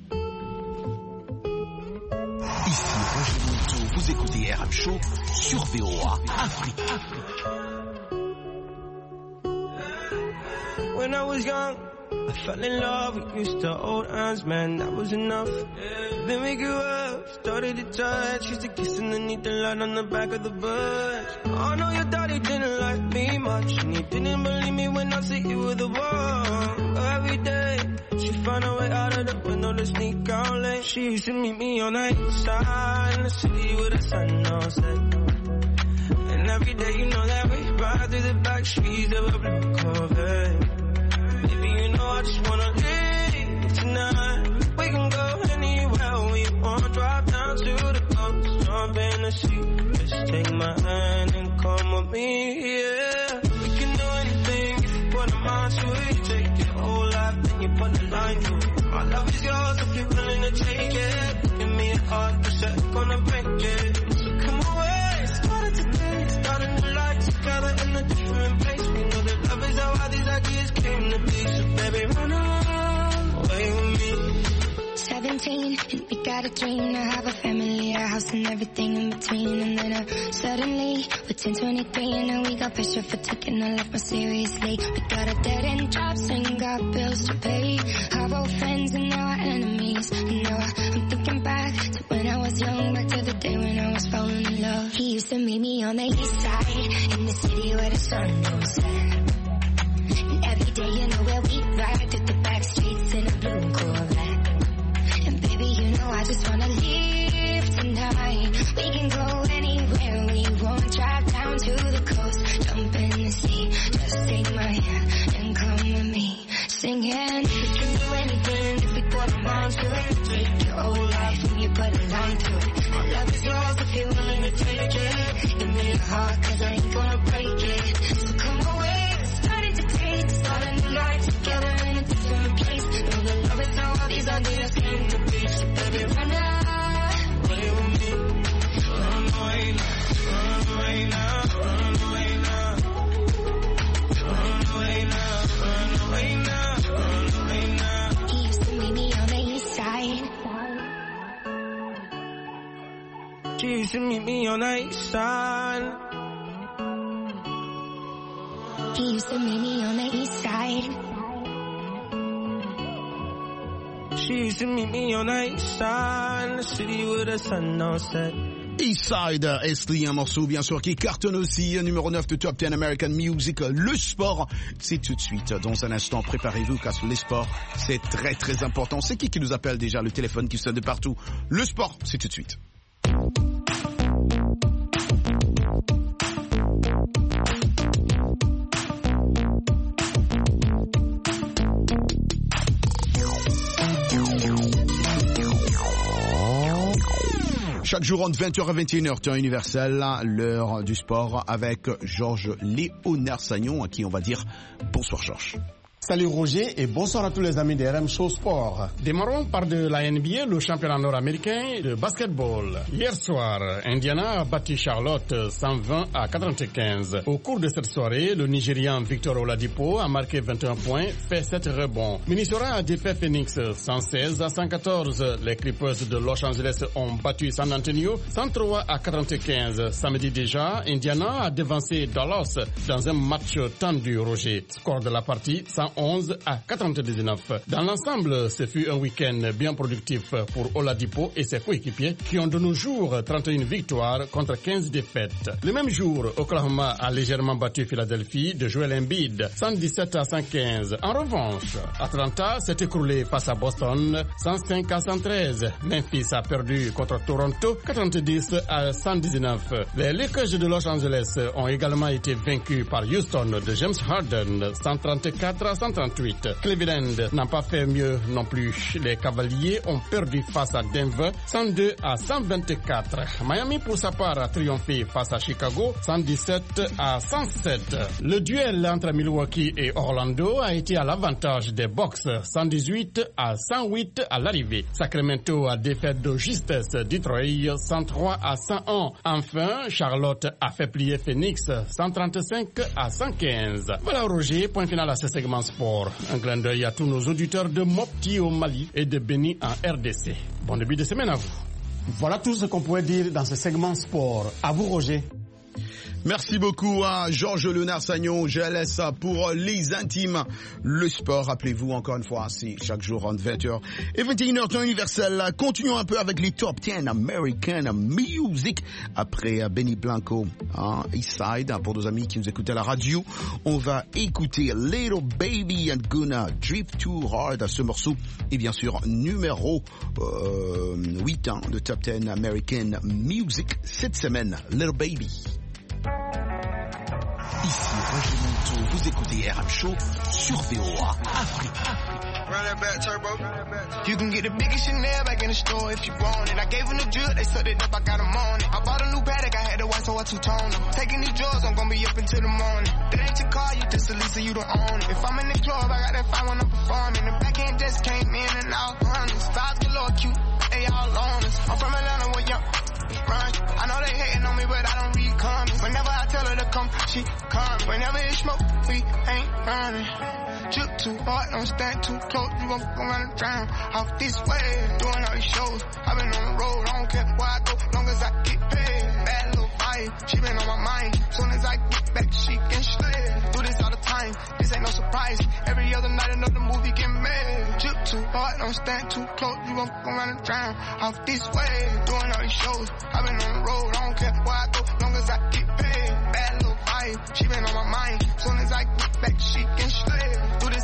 Ici Roger Montou, vous écoutez R M Show sur V O A Afrique. When I was young, I fell in love with used to old hands, man, that was enough. Yeah. Then we grew up, started to touch, used to kiss underneath the light on the back of the bus. I know your daddy didn't like me much, and he didn't believe me when I said you were the one. Every day, she found a way out of the window to sneak out late. She used to meet me on the east side, in the city with the sun on set. And every day, you know that we ride through the back streets of a blue Corvette. Baby, you know I just wanna leave tonight. We can go anywhere we want. Drive down to the coast, jump in the sea. Just take my hand and come with me, yeah. We can do anything if you put a mind to it. You take your whole life, then you put the line through it. My love is yours if you're willing to take it. Give me a heart, cause I'm gonna break it. So come away, started today, starting the life together in a different place. We know that love is how all these ideas came to be. So baby, run away with me. Seventeen, and we got a dream to have a family, a house and everything in between. And then uh, suddenly, we're ten twenty-three, and now we got pressure for taking our life more seriously. We got a dead end jobs and got bills to pay. Our old friends and now our enemies. And now I, I'm thinking back to when I was young, back to the day when I was falling in love. He used to meet me on the east side, in the city where the sun don't set. And every day, you know where we ride through the back streets in a blue Corvette. And baby, you know I just wanna leave tonight. We can go anywhere we want, drive down to the coast, jump in the sea. Just take my hand and come with me, singing. We can do anything if we put our minds to it. Take your whole life and you put a line to it. My love is yours if you're willing to take it. Give me your heart, cause I ain't gonna break it. So come away, starting to taste, start a new life together in a different place. Know the love is all these ideas came to be. So baby, run out, play with me. Run away now, run away now, run away now. Run away now, run away now, run away now. He used to meet me on the east side. She used to meet me on the east side. He used to meet me on the east side. She used to meet me on the east side, the city with the sun on set. Eastside, Esli, un morceau bien sûr qui cartonne aussi, numéro neuf de Top dix American Music. Le sport, c'est tout de suite. Dans un instant, préparez-vous car les sports, c'est très très important. C'est qui qui nous appelle déjà? Le téléphone qui sonne de partout. Le sport, c'est tout de suite. Chaque jour entre vingt heures et vingt et une heures, temps universel, l'heure du sport avec Georges Léonard Sagnon, à qui on va dire bonsoir Georges. Salut Roger et bonsoir à tous les amis de R M Show Sport. Démarrons par de la N B A, le championnat nord-américain de basketball. Hier soir, Indiana a battu Charlotte cent vingt à quatre-vingt-quinze. Au cours de cette soirée, le Nigérian Victor Oladipo a marqué vingt et un points, fait sept rebonds. Minnesota a défait Phoenix cent seize à cent quatorze. Les Clippers de Los Angeles ont battu San Antonio cent trois à quatre-vingt-quinze. Samedi déjà, Indiana a devancé Dallas dans un match tendu, Roger. Score de la partie cent onze à quatre-vingt-dix-neuf. Dans l'ensemble, ce fut un week-end bien productif pour Oladipo et ses coéquipiers qui ont de nos jours trente et une victoires contre quinze défaites. Le même jour, Oklahoma a légèrement battu Philadelphie de Joel Embiid cent dix-sept à cent quinze. En revanche, Atlanta s'est écroulé face à Boston cent cinq à cent treize. Memphis a perdu contre Toronto quatre-vingt-dix à cent dix-neuf. Les Lakers de Los Angeles ont également été vaincus par Houston de James Harden cent trente-quatre à cent trente-huit. Cleveland n'a pas fait mieux non plus. Les Cavaliers ont perdu face à Denver cent deux à cent vingt-quatre. Miami pour sa part a triomphé face à Chicago cent dix-sept à cent sept. Le duel entre Milwaukee et Orlando a été à l'avantage des Bucks cent dix-huit à cent huit à l'arrivée. Sacramento a défait de justesse Detroit cent trois à cent un. Enfin, Charlotte a fait plier Phoenix cent trente-cinq à cent quinze. Voilà Roger, point final à ce segment sport. Un clin d'œil à tous nos auditeurs de Mopti au Mali et de Béni en R D C. Bon début de semaine à vous. Voilà tout ce qu'on pouvait dire dans ce segment sport. À vous Roger. Merci beaucoup à Georges Léonard Sagnon. Je laisse pour les intimes. Le sport, rappelez-vous encore une fois, c'est chaque jour entre vingt heures et vingt et une heures, temps universel. Continuons un peu avec les top dix American Music. Après Benny Blanco, hein, Eastside, pour nos amis qui nous écoutent à la radio, on va écouter Little Baby and Gonna Drip Too Hard à ce morceau. Et bien sûr, numéro euh, huit hein, de top dix American Music cette semaine. Little Baby. Ici Roger Monteau, vous écoutez R M Show sur V O A Afrique. Run that back, turbo. You can get the biggest Chanel back in the store if you want it. I gave them the drill, they sucked it up, I got them on it. I bought a new Patek, I had the white, so I two-toned them. Taking these drugs, I'm gonna be up until the morning. That ain't your car, you just a Lisa, you don't own it. If I'm in the club, I got that fine when I'm performing. The back end just came in and out running. Styles galore, cute, they all on us. I'm from Atlanta, where young run. I know they hating on me, but I don't read comments. Whenever I tell her to come, she come. Whenever it's smoke, we ain't running. Drip too hard, don't stand too close. You gon' gon' run and drown out this way. Doing all these shows, I been on the road. I don't care where I go, long as I get paid. Bad little fight, she been on my mind. Soon as I get back, she can slay. Do this all the time, this ain't no surprise. Every other night another movie get made. Drip too hard, don't stand too close. You gon' gon' run and drown out this way. Doing all these shows, I been on the road. I don't care where I go, long as I get paid. Bad little fight, she been on my mind. Soon as I get back, she can slay. Do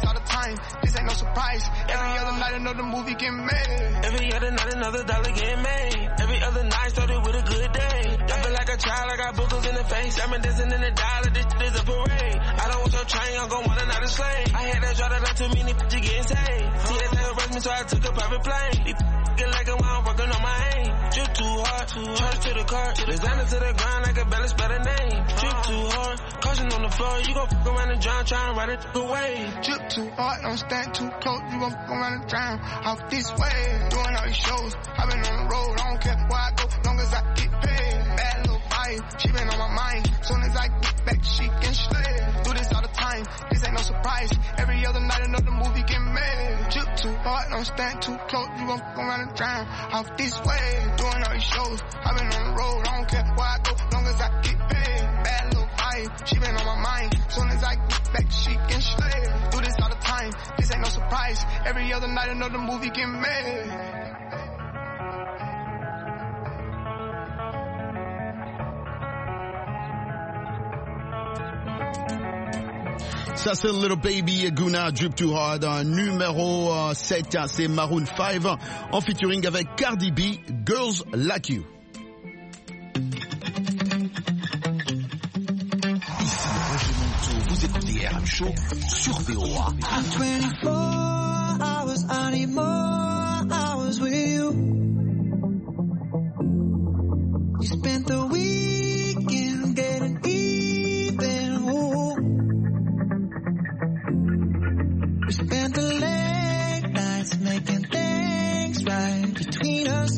surprise. Every other night another movie get made. Every other night another dollar get made. Every other night started with a good day. I feel like a child, I got boogers in the face. I'm dancing in the dollar, this is a parade. I don't want your train, I'm gon' want another slave. I had that draw that out too many to getting saved. See that tail rush me, so I took a private plane. These get like a while, I'm working on my aim. Drip too hard, charge to the car. Designer to the ground, like a belly spell a name. Drip too hard, caution on the floor. You gon' fuck around and drown, try and ride it away. Drip too hard, don't stand too close. You gon' fuck around and drown off this way. Doing all these shows, I been on the road. I don't care where I go, long as I get paid. Bad little vibe, she been on my mind. Soon as I get back, she can slay. Do this all the time, this ain't no surprise. Every other night another movie get made. Drip too hard, don't stand too close. You gon' fuck around and drown off this way. Doing all these shows, I been on the road. I don't care where I go, long as I get paid. Bad little vibe, she been on my mind. Soon as I get back, she can slay. Do this all the time, this ain't no surprise. Every other night another movie get made. Ça c'est Little Baby Guna, Drip Too Hard. Numéro euh, sept, c'est Maroon five en featuring avec Cardi B, Girls Like You. Ici Roger Monteau, vous écoutez R M Show sur V O A. twenty-four hours, I need more hours with you. You spent the weekend getting even. Ooh. We spent the late nights making things right between us.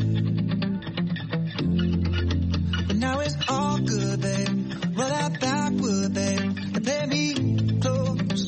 But now it's all good, babe. Roll that backward, babe, and play me close.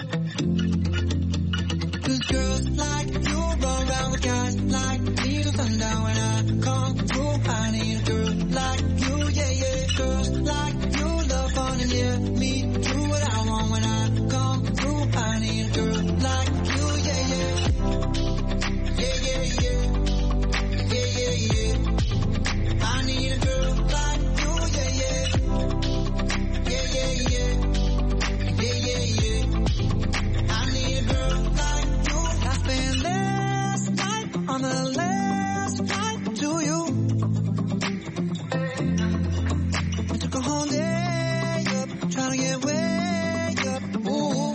Cause girls like you run around with guys like me till sundown. When I come through, I need a girl like you, yeah, yeah. Girls like you love fun and yeah, me do what I want. When I come through, I need a girl like you, yeah, yeah. Yeah, yeah, yeah. Yeah, yeah, yeah. I need a girl like you, yeah, yeah. Yeah, yeah, yeah. Yeah, yeah, yeah. I need a girl like you. I spent last night on the last flight to you. I took a whole day up, trying to get way up. Ooh.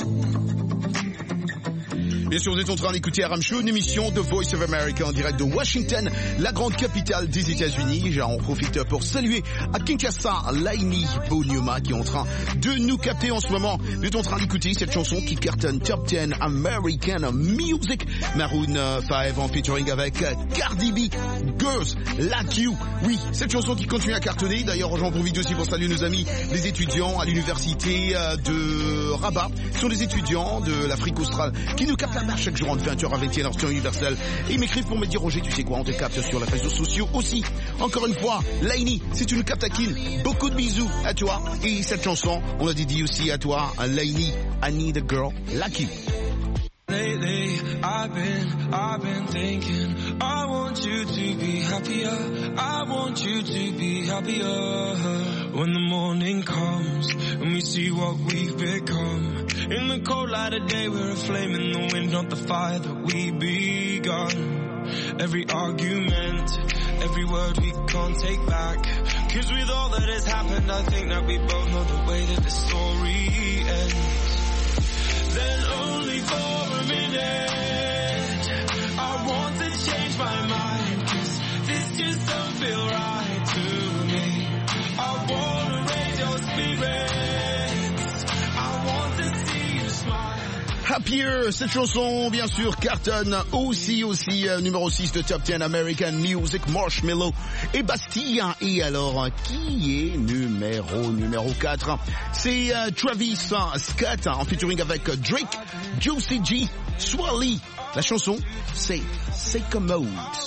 Bien sûr, vous êtes en train d'écouter R M Show, une émission de Voice of America en direct de Washington, la grande capitale des États-Unis. J'en profite pour saluer à Kinshasa, Laini Bonyoma qui est en train de nous capter en ce moment. Vous êtes en train d'écouter cette chanson qui cartonne Top dix American Music, Maroon five en featuring avec Cardi B, Girls Like You. Oui, cette chanson qui continue à cartonner. D'ailleurs, j'en profite aussi pour saluer nos amis, les étudiants à l'université de Rabat. Ce sont des étudiants de l'Afrique australe qui nous captent chaque jour entre vingt heures à vingt et une heures sur Universel. Et ils m'écrivent pour me dire, Roger, tu sais quoi, on te capte sur les réseaux sociaux aussi. Encore une fois, Laini, c'est une captaquine. Beaucoup de bisous à toi. Et cette chanson, on l'a dédiée aussi à toi, Laini, I Need a Girl Like You. Lately, I've been, I've been thinking, I want you to be happier, I want you to be happier. When the morning comes, and we see what we've become. In the cold light of day, we're a flame in the wind, not the fire that we begun. Every argument, every word we can't take back. Cause with all that has happened, I think that we both know the way that the story ends. Then only for a minute I want to change my mind, cause this just don't feel right to me. I wanna raise your spirits, I want to see you smile. Happier, cette chanson bien sûr cartonne aussi aussi euh, numéro six de Top dix American Music, Marshmello et Bastille. Et alors qui est numéro numéro quatre? C'est euh, Travis Scott en featuring avec Drake, Juicy J, Swally. La chanson c'est Sycamores.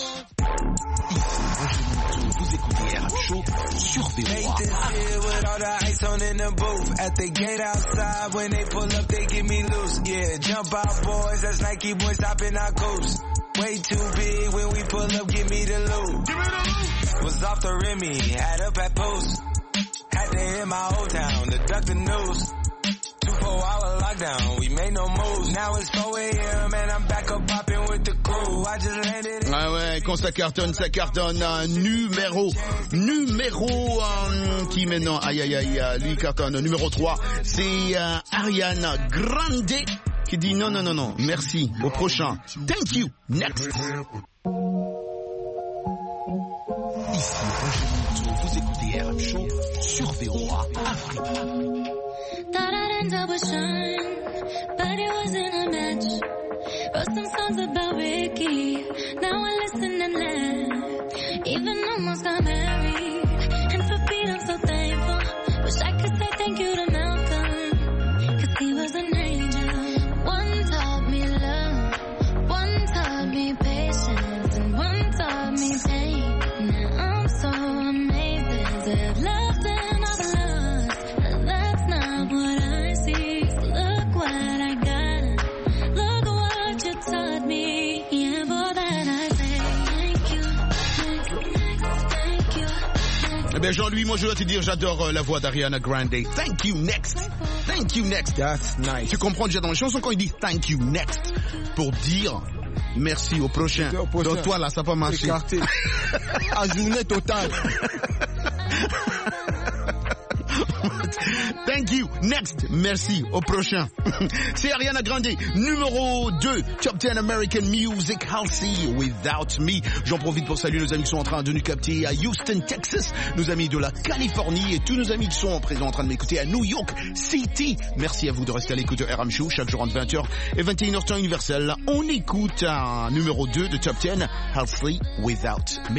Vous écoutez R M Show sur V O A. With all the ice on in the booth. At the gate outside, when they pull up, they get me loose. Yeah, jump out, boys. That's Nike boys stopping our coast. Way too big when we pull up, give me the loot. Was off the Remy, had up at post. Had to hit my old town to duck the news. Too four hour lockdown, we made no moves. Now it's four a.m. and I'm back up popping with the crew. I just landed. Ah ouais, quand ça cartonne, ça cartonne. Un numéro, numéro euh, qui maintenant, aïe aïe aïe, lui cartonne. Numéro trois, c'est euh, Ariana Grande qui dit non non non non, merci, au prochain. Thank you, next. Ici Roger Monteau, vous écoutez R M Show sur V O A Afrique. Thought I'd end up with Sean, but it wasn't a match. Wrote some songs about Ricky, now I listen and laugh. Even almost got married, and for Pete I'm so thankful. Wish I could say thank you to Malcolm, cause he was an angel. One taught me love, one taught me patience, and one taught me pain. Now I'm so amazing to have loved and I've lost, but that's not what I see. So look what I got, look what you taught me, and for that I say thank you, thank you, thank you. Eh bien Jean-Louis, moi je dois te dire, j'adore euh, la voix d'Ariana Grande. Thank you, next. Thank you, next. That's nice. Tu comprends déjà dans les chansons quand il dit thank you, next, pour dire merci au prochain. Au prochain. Donc toi là, ça n'a pas marché. Écarté. À journée totale. Thank you, next, merci, au prochain. C'est Ariana Grande, numéro deux, Top dix American Music, Halsey, Without Me. J'en profite pour saluer nos amis qui sont en train de nous capter à Houston, Texas, nos amis de la Californie et tous nos amis qui sont en présent en train de m'écouter à New York City. Merci à vous de rester à l'écoute de R M Show chaque jour entre vingt heures et vingt et une heures temps universel. On écoute un numéro deux de Top dix, Halsey, Without Me.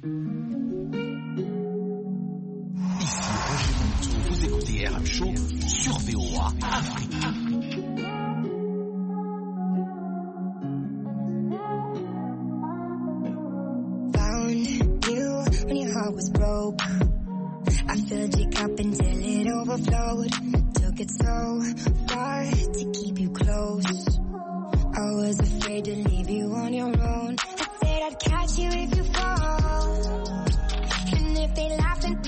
Ici Roger Monteau, vous écoutez R M Show sur V O A Afrique. Found you when your heart was broke. I filled your cup until it overflowed. Took it so far to keep you close. I was afraid to leave you on your own. I said I'd catch you if you fall. And if they laugh and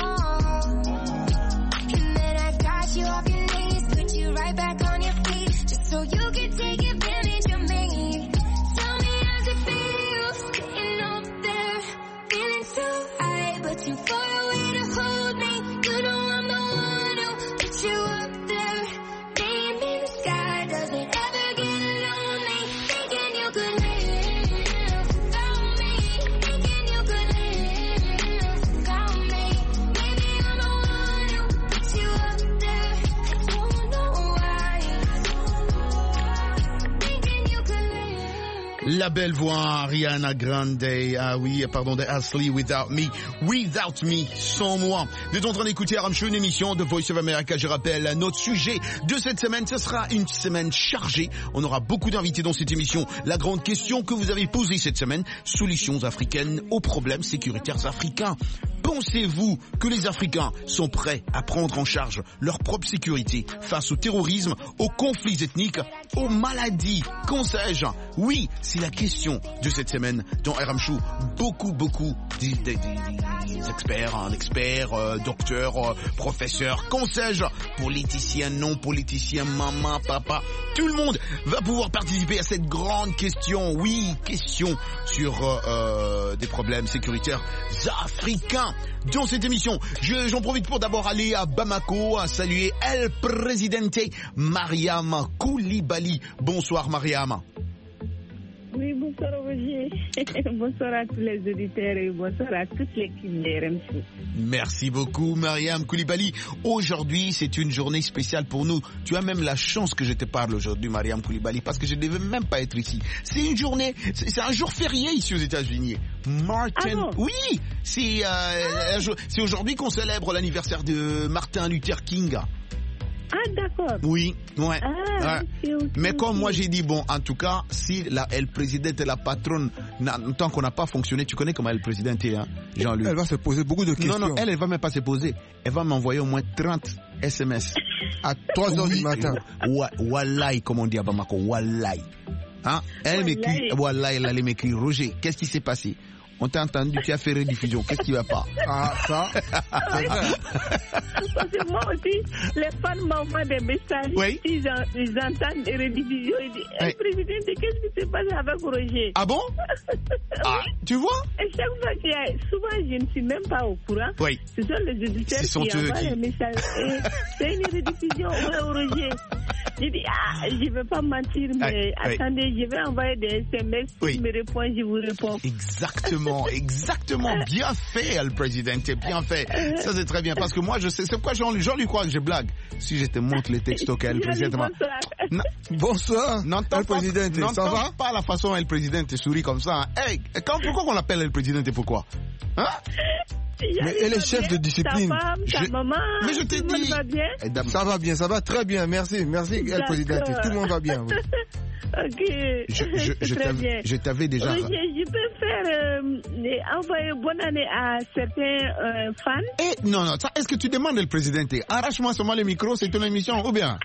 and then I got you off your knees, put you right back on your feet, just so you could take advantage of me. Tell me how's it feel, sitting up there, feeling so high, but too far away to hold me. You know I'm the one who put you up there, name in the sky, does it ever get lonely? Thinking you could live without me, thinking you could live without me. Maybe I'm the one who put you up there, I don't know why. Thinking you could live. La belle voix Ariana Grande, ah oui, pardon, de Halsey, Without Me, Without Me, sans moi. Vous êtes en train d'écouter R M Show, une émission de Voice of America. Je rappelle, notre sujet de cette semaine, ce sera une semaine chargée. On aura beaucoup d'invités dans cette émission. La grande question que vous avez posée cette semaine, solutions africaines aux problèmes sécuritaires africains. Pensez-vous que les Africains sont prêts à prendre en charge leur propre sécurité face au terrorisme, aux conflits ethniques, aux maladies, qu'en sais-je? Oui, c'est la question de cette semaine dans R M Show. Beaucoup, beaucoup des, des, des, des experts, hein, experts, euh, docteurs, euh, professeurs, qu'en sais-je, politiciens, non politiciens, maman, papa, tout le monde va pouvoir participer à cette grande question. Oui, question sur euh, euh, des problèmes sécuritaires africains. Dans cette émission, je, j'en profite pour d'abord aller à Bamako, à saluer El Presidente Mariam Koulibaly. Bonsoir Mariam. Oui, bonsoir Roger. Bonsoir à tous les auditeurs et bonsoir à toute l'équipe de R M C. Merci beaucoup Mariam Koulibaly. Aujourd'hui, c'est une journée spéciale pour nous. Tu as même la chance que je te parle aujourd'hui Mariam Koulibaly parce que je ne devais même pas être ici. C'est une journée, c'est, c'est un jour férié ici aux États-Unis. Martin, ah bon? Oui, c'est, euh, ah. c'est aujourd'hui qu'on célèbre l'anniversaire de Martin Luther King. Ah d'accord. Oui, ouais. Ah, ouais. Okay, mais comme okay. Moi j'ai dit, bon, en tout cas, si la elle présidente et la patronne, tant qu'on n'a pas fonctionné, tu connais comment elle présidente est, hein, Jean-Luc. Elle va se poser beaucoup de questions. Non, non, elle, elle va même pas se poser. Elle va m'envoyer au moins trente S M S. À trois heures oui, du matin. Wa, wallahi, comme on dit à Bamako, wallahi. Hein? Elle m'écrit, wallahi, elle allait m'écrire, Roger, qu'est-ce qui s'est passé? On t'a entendu, tu as fait rediffusion. Qu'est-ce qui va pas? Ah, ça. Parce que moi aussi, les fans m'envoient des messages. Oui. Ils, en, ils entendent des rediffusions. Ils disent, hey, président, qu'est-ce qui se passe avec Roger? Ah bon? Ah, tu vois? Et chaque fois qu'il y a, souvent je ne suis même pas au courant. Oui. Ce sont les auditeurs qui envoient qui... les messages. Et c'est une rediffusion, ouais, Roger. Je dis, ah, je ne veux pas mentir, mais ah, attendez, oui. je vais envoyer des S M S. Oui. Si me répond, je vous réponds. Exactement, exactement. Bien fait, le président, bien fait. Ça, c'est très bien. Parce que moi, je sais, c'est pourquoi j'en lui crois que je blague. Si je te montre les textos qu'elle président. Bonsoir. Non. Bonsoir. N'entends pas, n'entends pas la façon dont le président sourit comme ça. Hey, quand, pourquoi on l'appelle le président et pourquoi? Hein? Mais elle est chef de discipline. Ta femme, ta je... maman, mais je t'ai dit. Va bien? Ça va bien, ça va très bien. Merci, merci, elle présidente. Tout le monde va bien. Oui. Ok. Je, je, je, très bien. je t'avais déjà. Oui, je, je peux faire euh, envoyer bonne année à certains euh, fans. Eh non non, ça, est-ce que tu demandes le président? Arrache-moi seulement le micro, c'est ton émission ou bien?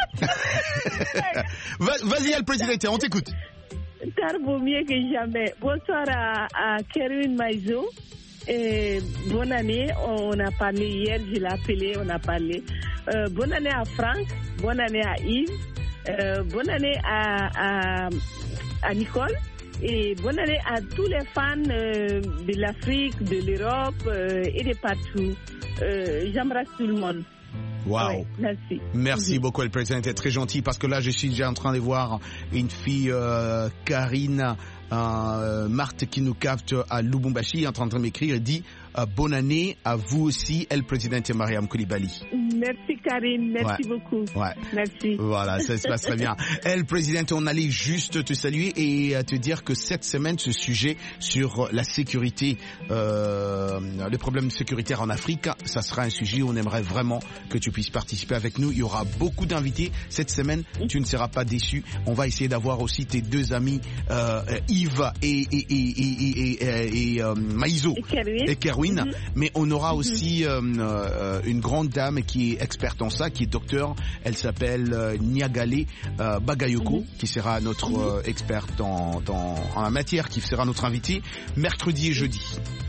Vas-y, le président, on t'écoute. Tard vaut mieux que jamais. Bonsoir à, à Kerwin Maïzo. Et bonne année, on a parlé hier, je l'ai appelé, on a parlé. Euh, bonne année à Franck, bonne année à Yves, euh, bonne année à, à, à Nicole et bonne année à tous les fans euh, de l'Afrique, de l'Europe euh, et de partout. Euh, j'embrasse tout le monde. Wow. Ouais, merci. Merci mmh. beaucoup, le président est très gentil parce que là, je suis déjà en train de voir une fille, euh, Karine, euh, Marthe qui nous capte à Lubumbashi, en train de m'écrire et dit euh, bonne année à vous aussi, elle présidente Mariam Koulibaly. Merci Karine, merci ouais. beaucoup. Ouais. Merci. Voilà, ça se passe très bien. Elle présidente, on allait juste te saluer et te dire que cette semaine, ce sujet sur la sécurité, euh, le problème sécuritaire en Afrique, ça sera un sujet où on aimerait vraiment que tu puisses participer avec nous. Il y aura beaucoup d'invités cette semaine. Tu ne seras pas déçu. On va essayer d'avoir aussi tes deux amis euh, Yves et et et et, et, et, et euh, Maïzo et Kerwin. Mm-hmm. Mais on aura aussi euh, euh, une grande dame qui est experte en ça, qui est docteur. Elle s'appelle euh, Niagale euh, Bagayoko, mm-hmm. qui sera notre euh, experte en, en, en la matière, qui sera notre invitée mercredi et jeudi.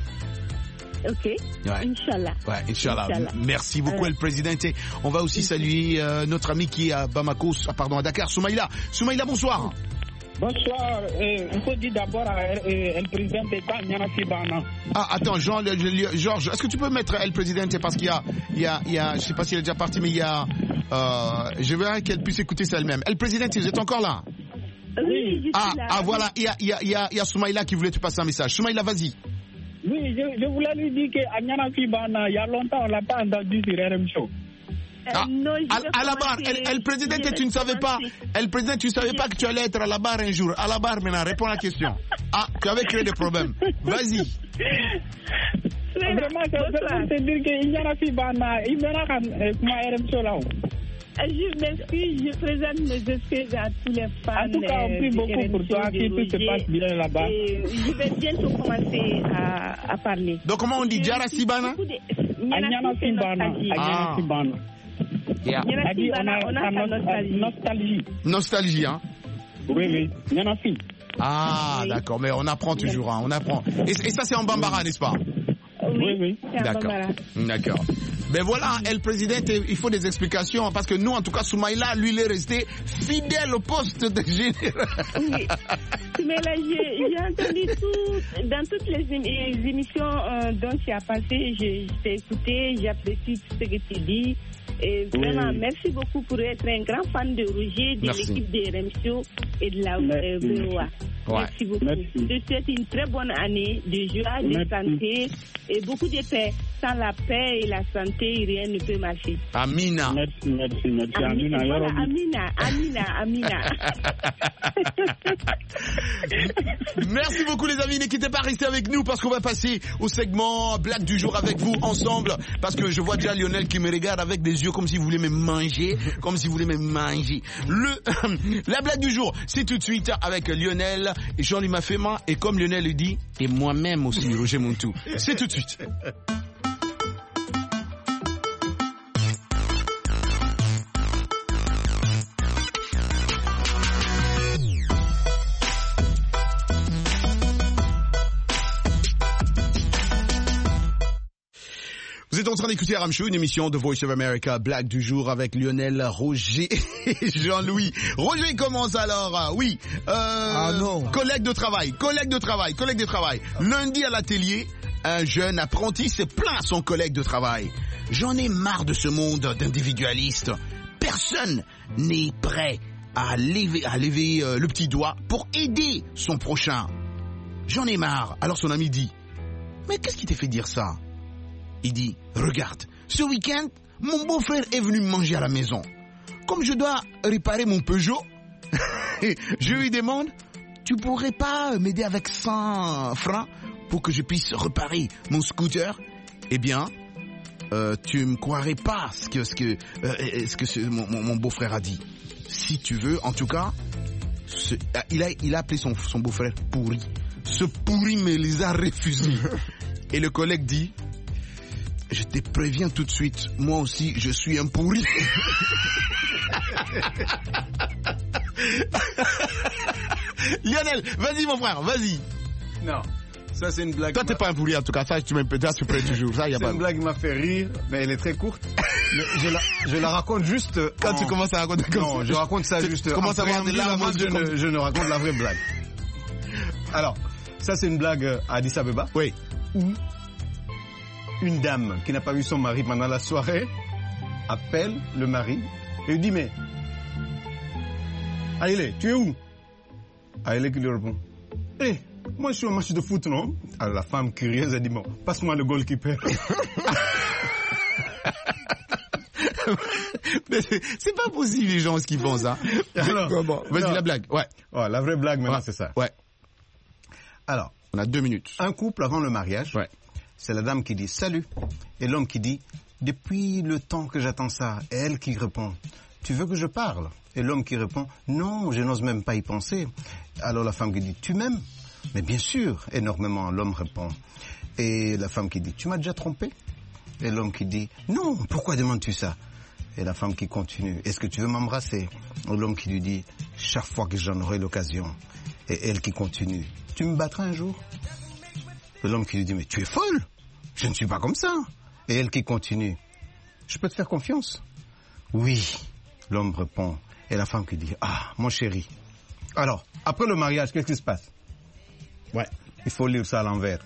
Ok, ouais. Inch'Allah. Ouais, Inch'Allah. Inch'Allah. Merci beaucoup, euh... El Presidente. On va aussi saluer euh, notre ami qui est à Bamako, pardon, à Dakar, Soumaïla. Soumaïla, bonsoir. Bonsoir. Euh, on peut dire d'abord à euh, El Presidente Nyana Fibana. Ah, attends, Jean, le, le, Georges, est-ce que tu peux mettre El Presidente parce qu'il y a, il y a, il y a, je sais pas si elle est déjà partie, mais il y a, euh, je verrai qu'elle puisse écouter ça elle-même. El Presidente, vous êtes encore là? Oui, je ah, suis là. Ah, voilà, il y a, il y a, il y a, il y a Soumaïla qui voulait te passer un message. Soumaïla, vas-y. Oui, je, je voulais lui dire qu'à Nyana Fibana, il y a longtemps, on l'a pas entendu sur R M Show. Ah, non, à, à la barre, elle, elle présidente, tu ne savais pas, elle présidente, tu ne savais pas que tu allais être à la barre un jour. À la barre maintenant, réponds à la question. Ah, tu avais créé des problèmes. Vas-y. Vraiment, c'est pour te dire qu'il y a une fille, il me rend comment R M Show là. Je m'excuse, je présente mes excuses à tous les fans. En tout cas, on prie beaucoup pour toi, que tout se passe bien là-bas. Et je vais bientôt commencer à, à parler. Donc, comment on dit Jara Sibana? Anyana Sibana. Anyana Sibana. Yeah. On a, on a nostalgie. nostalgie. Nostalgie, hein? Oui, oui. Nyana Fi. Ah, oui. D'accord, mais on apprend toujours, hein, on apprend. Et, et ça, c'est en Bambara, n'est-ce pas? Oui, oui. D'accord. D'accord. Ben voilà, El Presidente, il faut des explications parce que nous, en tout cas, Soumaïla, lui, il est resté fidèle au poste de général. Oui. Mais là, j'ai entendu tout, dans toutes les, les émissions euh, dont tu as passé, je, je t'ai écouté, j'apprécie tout ce que tu dis. Et vraiment, oui. Merci beaucoup pour être un grand fan de Roger, de l'équipe de R M Show et de la V O A. Ouais. Merci beaucoup. Merci. Je te souhaite une très bonne année de joie, de merci. Santé et beaucoup de paix. Sans la paix et la santé, rien ne peut marcher. Amina. Merci, merci, merci. Amina, Amina. Voilà, Amina, Amina, Amina. Merci beaucoup les amis, ne quittez pas, restez avec nous parce qu'on va passer au segment Blague du jour avec vous ensemble. Parce que je vois déjà Lionel qui me regarde avec des yeux comme s'il voulait me manger, comme s'il voulait me manger. Le, la blague du jour, c'est tout de suite avec Lionel, Jean-Louis Mafema et comme Lionel le dit, et moi-même aussi, Roger Montou. C'est tout de suite. en train d'écouter R M Show, une émission de Voice of America, blague du jour avec Lionel, Roger et Jean-Louis. Roger commence alors, oui. Euh, ah non. Collègue de travail, collègue de travail, collègue de travail. Lundi à l'atelier, un jeune apprenti s'est plaint à son collègue de travail. J'en ai marre de ce monde d'individualistes. Personne n'est prêt à lever, à lever euh, le petit doigt pour aider son prochain. J'en ai marre. Alors son ami dit, mais qu'est-ce qui t'a fait dire ça? Il dit, regarde, ce week-end, mon beau-frère est venu me manger à la maison. Comme je dois réparer mon Peugeot, je lui demande, tu pourrais pas m'aider avec cent francs pour que je puisse réparer mon scooter? Eh bien, euh, tu me croirais pas ce que, ce que, euh, ce que ce, mon, mon beau-frère a dit. Si tu veux, en tout cas, ce, il, a, il a appelé son, son beau-frère pourri. Ce pourri me les a refusés. Et le collègue dit, je te préviens tout de suite, moi aussi je suis un pourri. Lionel, vas-y mon frère, vas-y. Non, ça c'est une blague. Toi t'es pas un pourri en tout cas, ça tu me peux, tu peux toujours. Ça, y a c'est pas... une blague qui m'a fait rire, mais elle est très courte. Mais je, la, je la raconte juste. Quand en... tu commences à raconter comme non, ça. je raconte ça juste. Comment ça va de là, avant, je, ne, je ne raconte la vraie blague. Alors, ça c'est une blague à Addis Abeba. Oui. Où une dame qui n'a pas vu son mari pendant la soirée appelle le mari et lui dit, mais Aïlé, tu es où? Aïlé qui lui répond, hé, hey, moi je suis au match de foot, non? Alors la femme curieuse a dit, bon, passe-moi le goalkeeper. Mais c'est, c'est pas possible les gens ce qu'ils font ça. Alors, bon, vas-y non. La blague, ouais. Oh, la vraie blague maintenant ouais. C'est ça. Ouais. Alors, on a deux minutes. Un couple avant le mariage. Ouais. C'est la dame qui dit salut et l'homme qui dit depuis le temps que j'attends ça. Et elle qui répond tu veux que je parle? Et l'homme qui répond non, je n'ose même pas y penser. Alors la femme qui dit tu m'aimes? Mais bien sûr, énormément. L'homme répond. Et la femme qui dit tu m'as déjà trompé? Et l'homme qui dit non, pourquoi demandes-tu ça? Et la femme qui continue est-ce que tu veux m'embrasser? Et l'homme qui lui dit chaque fois que j'en aurai l'occasion. Et elle qui continue tu me battras un jour? Et l'homme qui lui dit mais tu es folle, je ne suis pas comme ça. Et elle qui continue je peux te faire confiance? Oui. L'homme répond et la femme qui dit ah mon chéri. Alors après le mariage qu'est-ce qui se passe? Ouais, il faut lire ça à l'envers.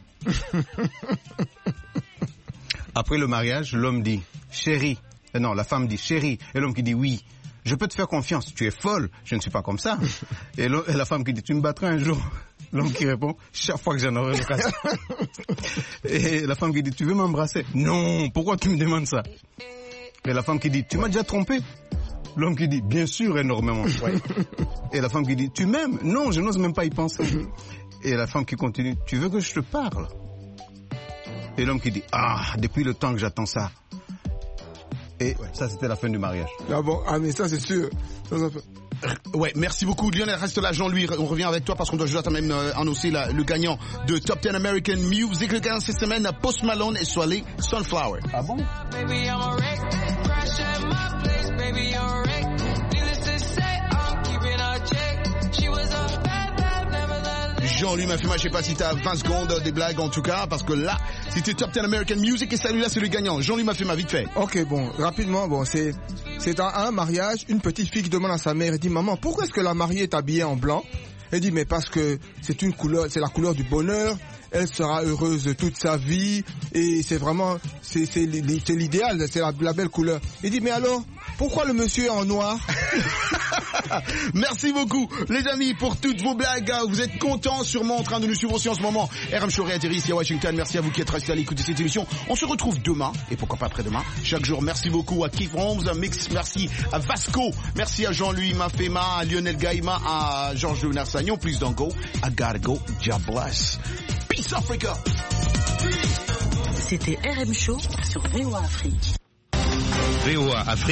Après le mariage l'homme dit chéri, et non la femme dit chéri et l'homme qui dit oui je peux te faire confiance, tu es folle, je ne suis pas comme ça. Et, et la femme qui dit tu me battras un jour? L'homme qui répond chaque fois que j'en aurai l'occasion. Et la femme qui dit tu veux m'embrasser? Non, pourquoi tu me demandes ça? Et la femme qui dit tu m'as déjà trompé? L'homme qui dit bien sûr énormément. Ouais. Et la femme qui dit tu m'aimes? Non, je n'ose même pas y penser. Et la femme qui continue tu veux que je te parle? Et l'homme qui dit ah depuis le temps que j'attends ça. Et ça c'était la fin du mariage. Ah bon, ah mais ça c'est sûr. Ça, ça fait... Ouais, merci beaucoup Lionel, reste là Jean-Louis, on revient avec toi parce qu'on doit juste même euh, annoncer la, le gagnant de Top dix American Music. Le gagnant cette semaine, Post Malone et Soirée Sunflower. Ah bon? Jean-Louis Mafima, je sais pas si t'as vingt secondes des blagues en tout cas, parce que là, c'était Top dix American Music et celui-là c'est le gagnant. Jean-Louis Mafima, vite fait. Ok, bon, rapidement, bon, c'est, c'est un, un mariage, une petite fille qui demande à sa mère, elle dit, maman, pourquoi est-ce que la mariée est habillée en blanc? Elle dit, mais parce que c'est une couleur, c'est la couleur du bonheur, elle sera heureuse toute sa vie, et c'est vraiment, c'est, c'est, c'est l'idéal, c'est la, la belle couleur. Il dit, mais alors, pourquoi le monsieur est en noir? Merci beaucoup, les amis, pour toutes vos blagues. Vous êtes contents, sûrement en train de nous suivre aussi en ce moment. R M Show réatterrit ici à Washington. Merci à vous qui êtes restés à l'écoute de cette émission. On se retrouve demain, et pourquoi pas après-demain, chaque jour. Merci beaucoup à Keith Holmes, à Mix, merci à Vasco, merci à Jean-Louis Mafema, à Lionel Gaïma, à Georges Léonard Sagnon, please don't go, I gotta go, God bless. Peace Africa. C'était R M Show sur V O A Afrique. V O A Afrique.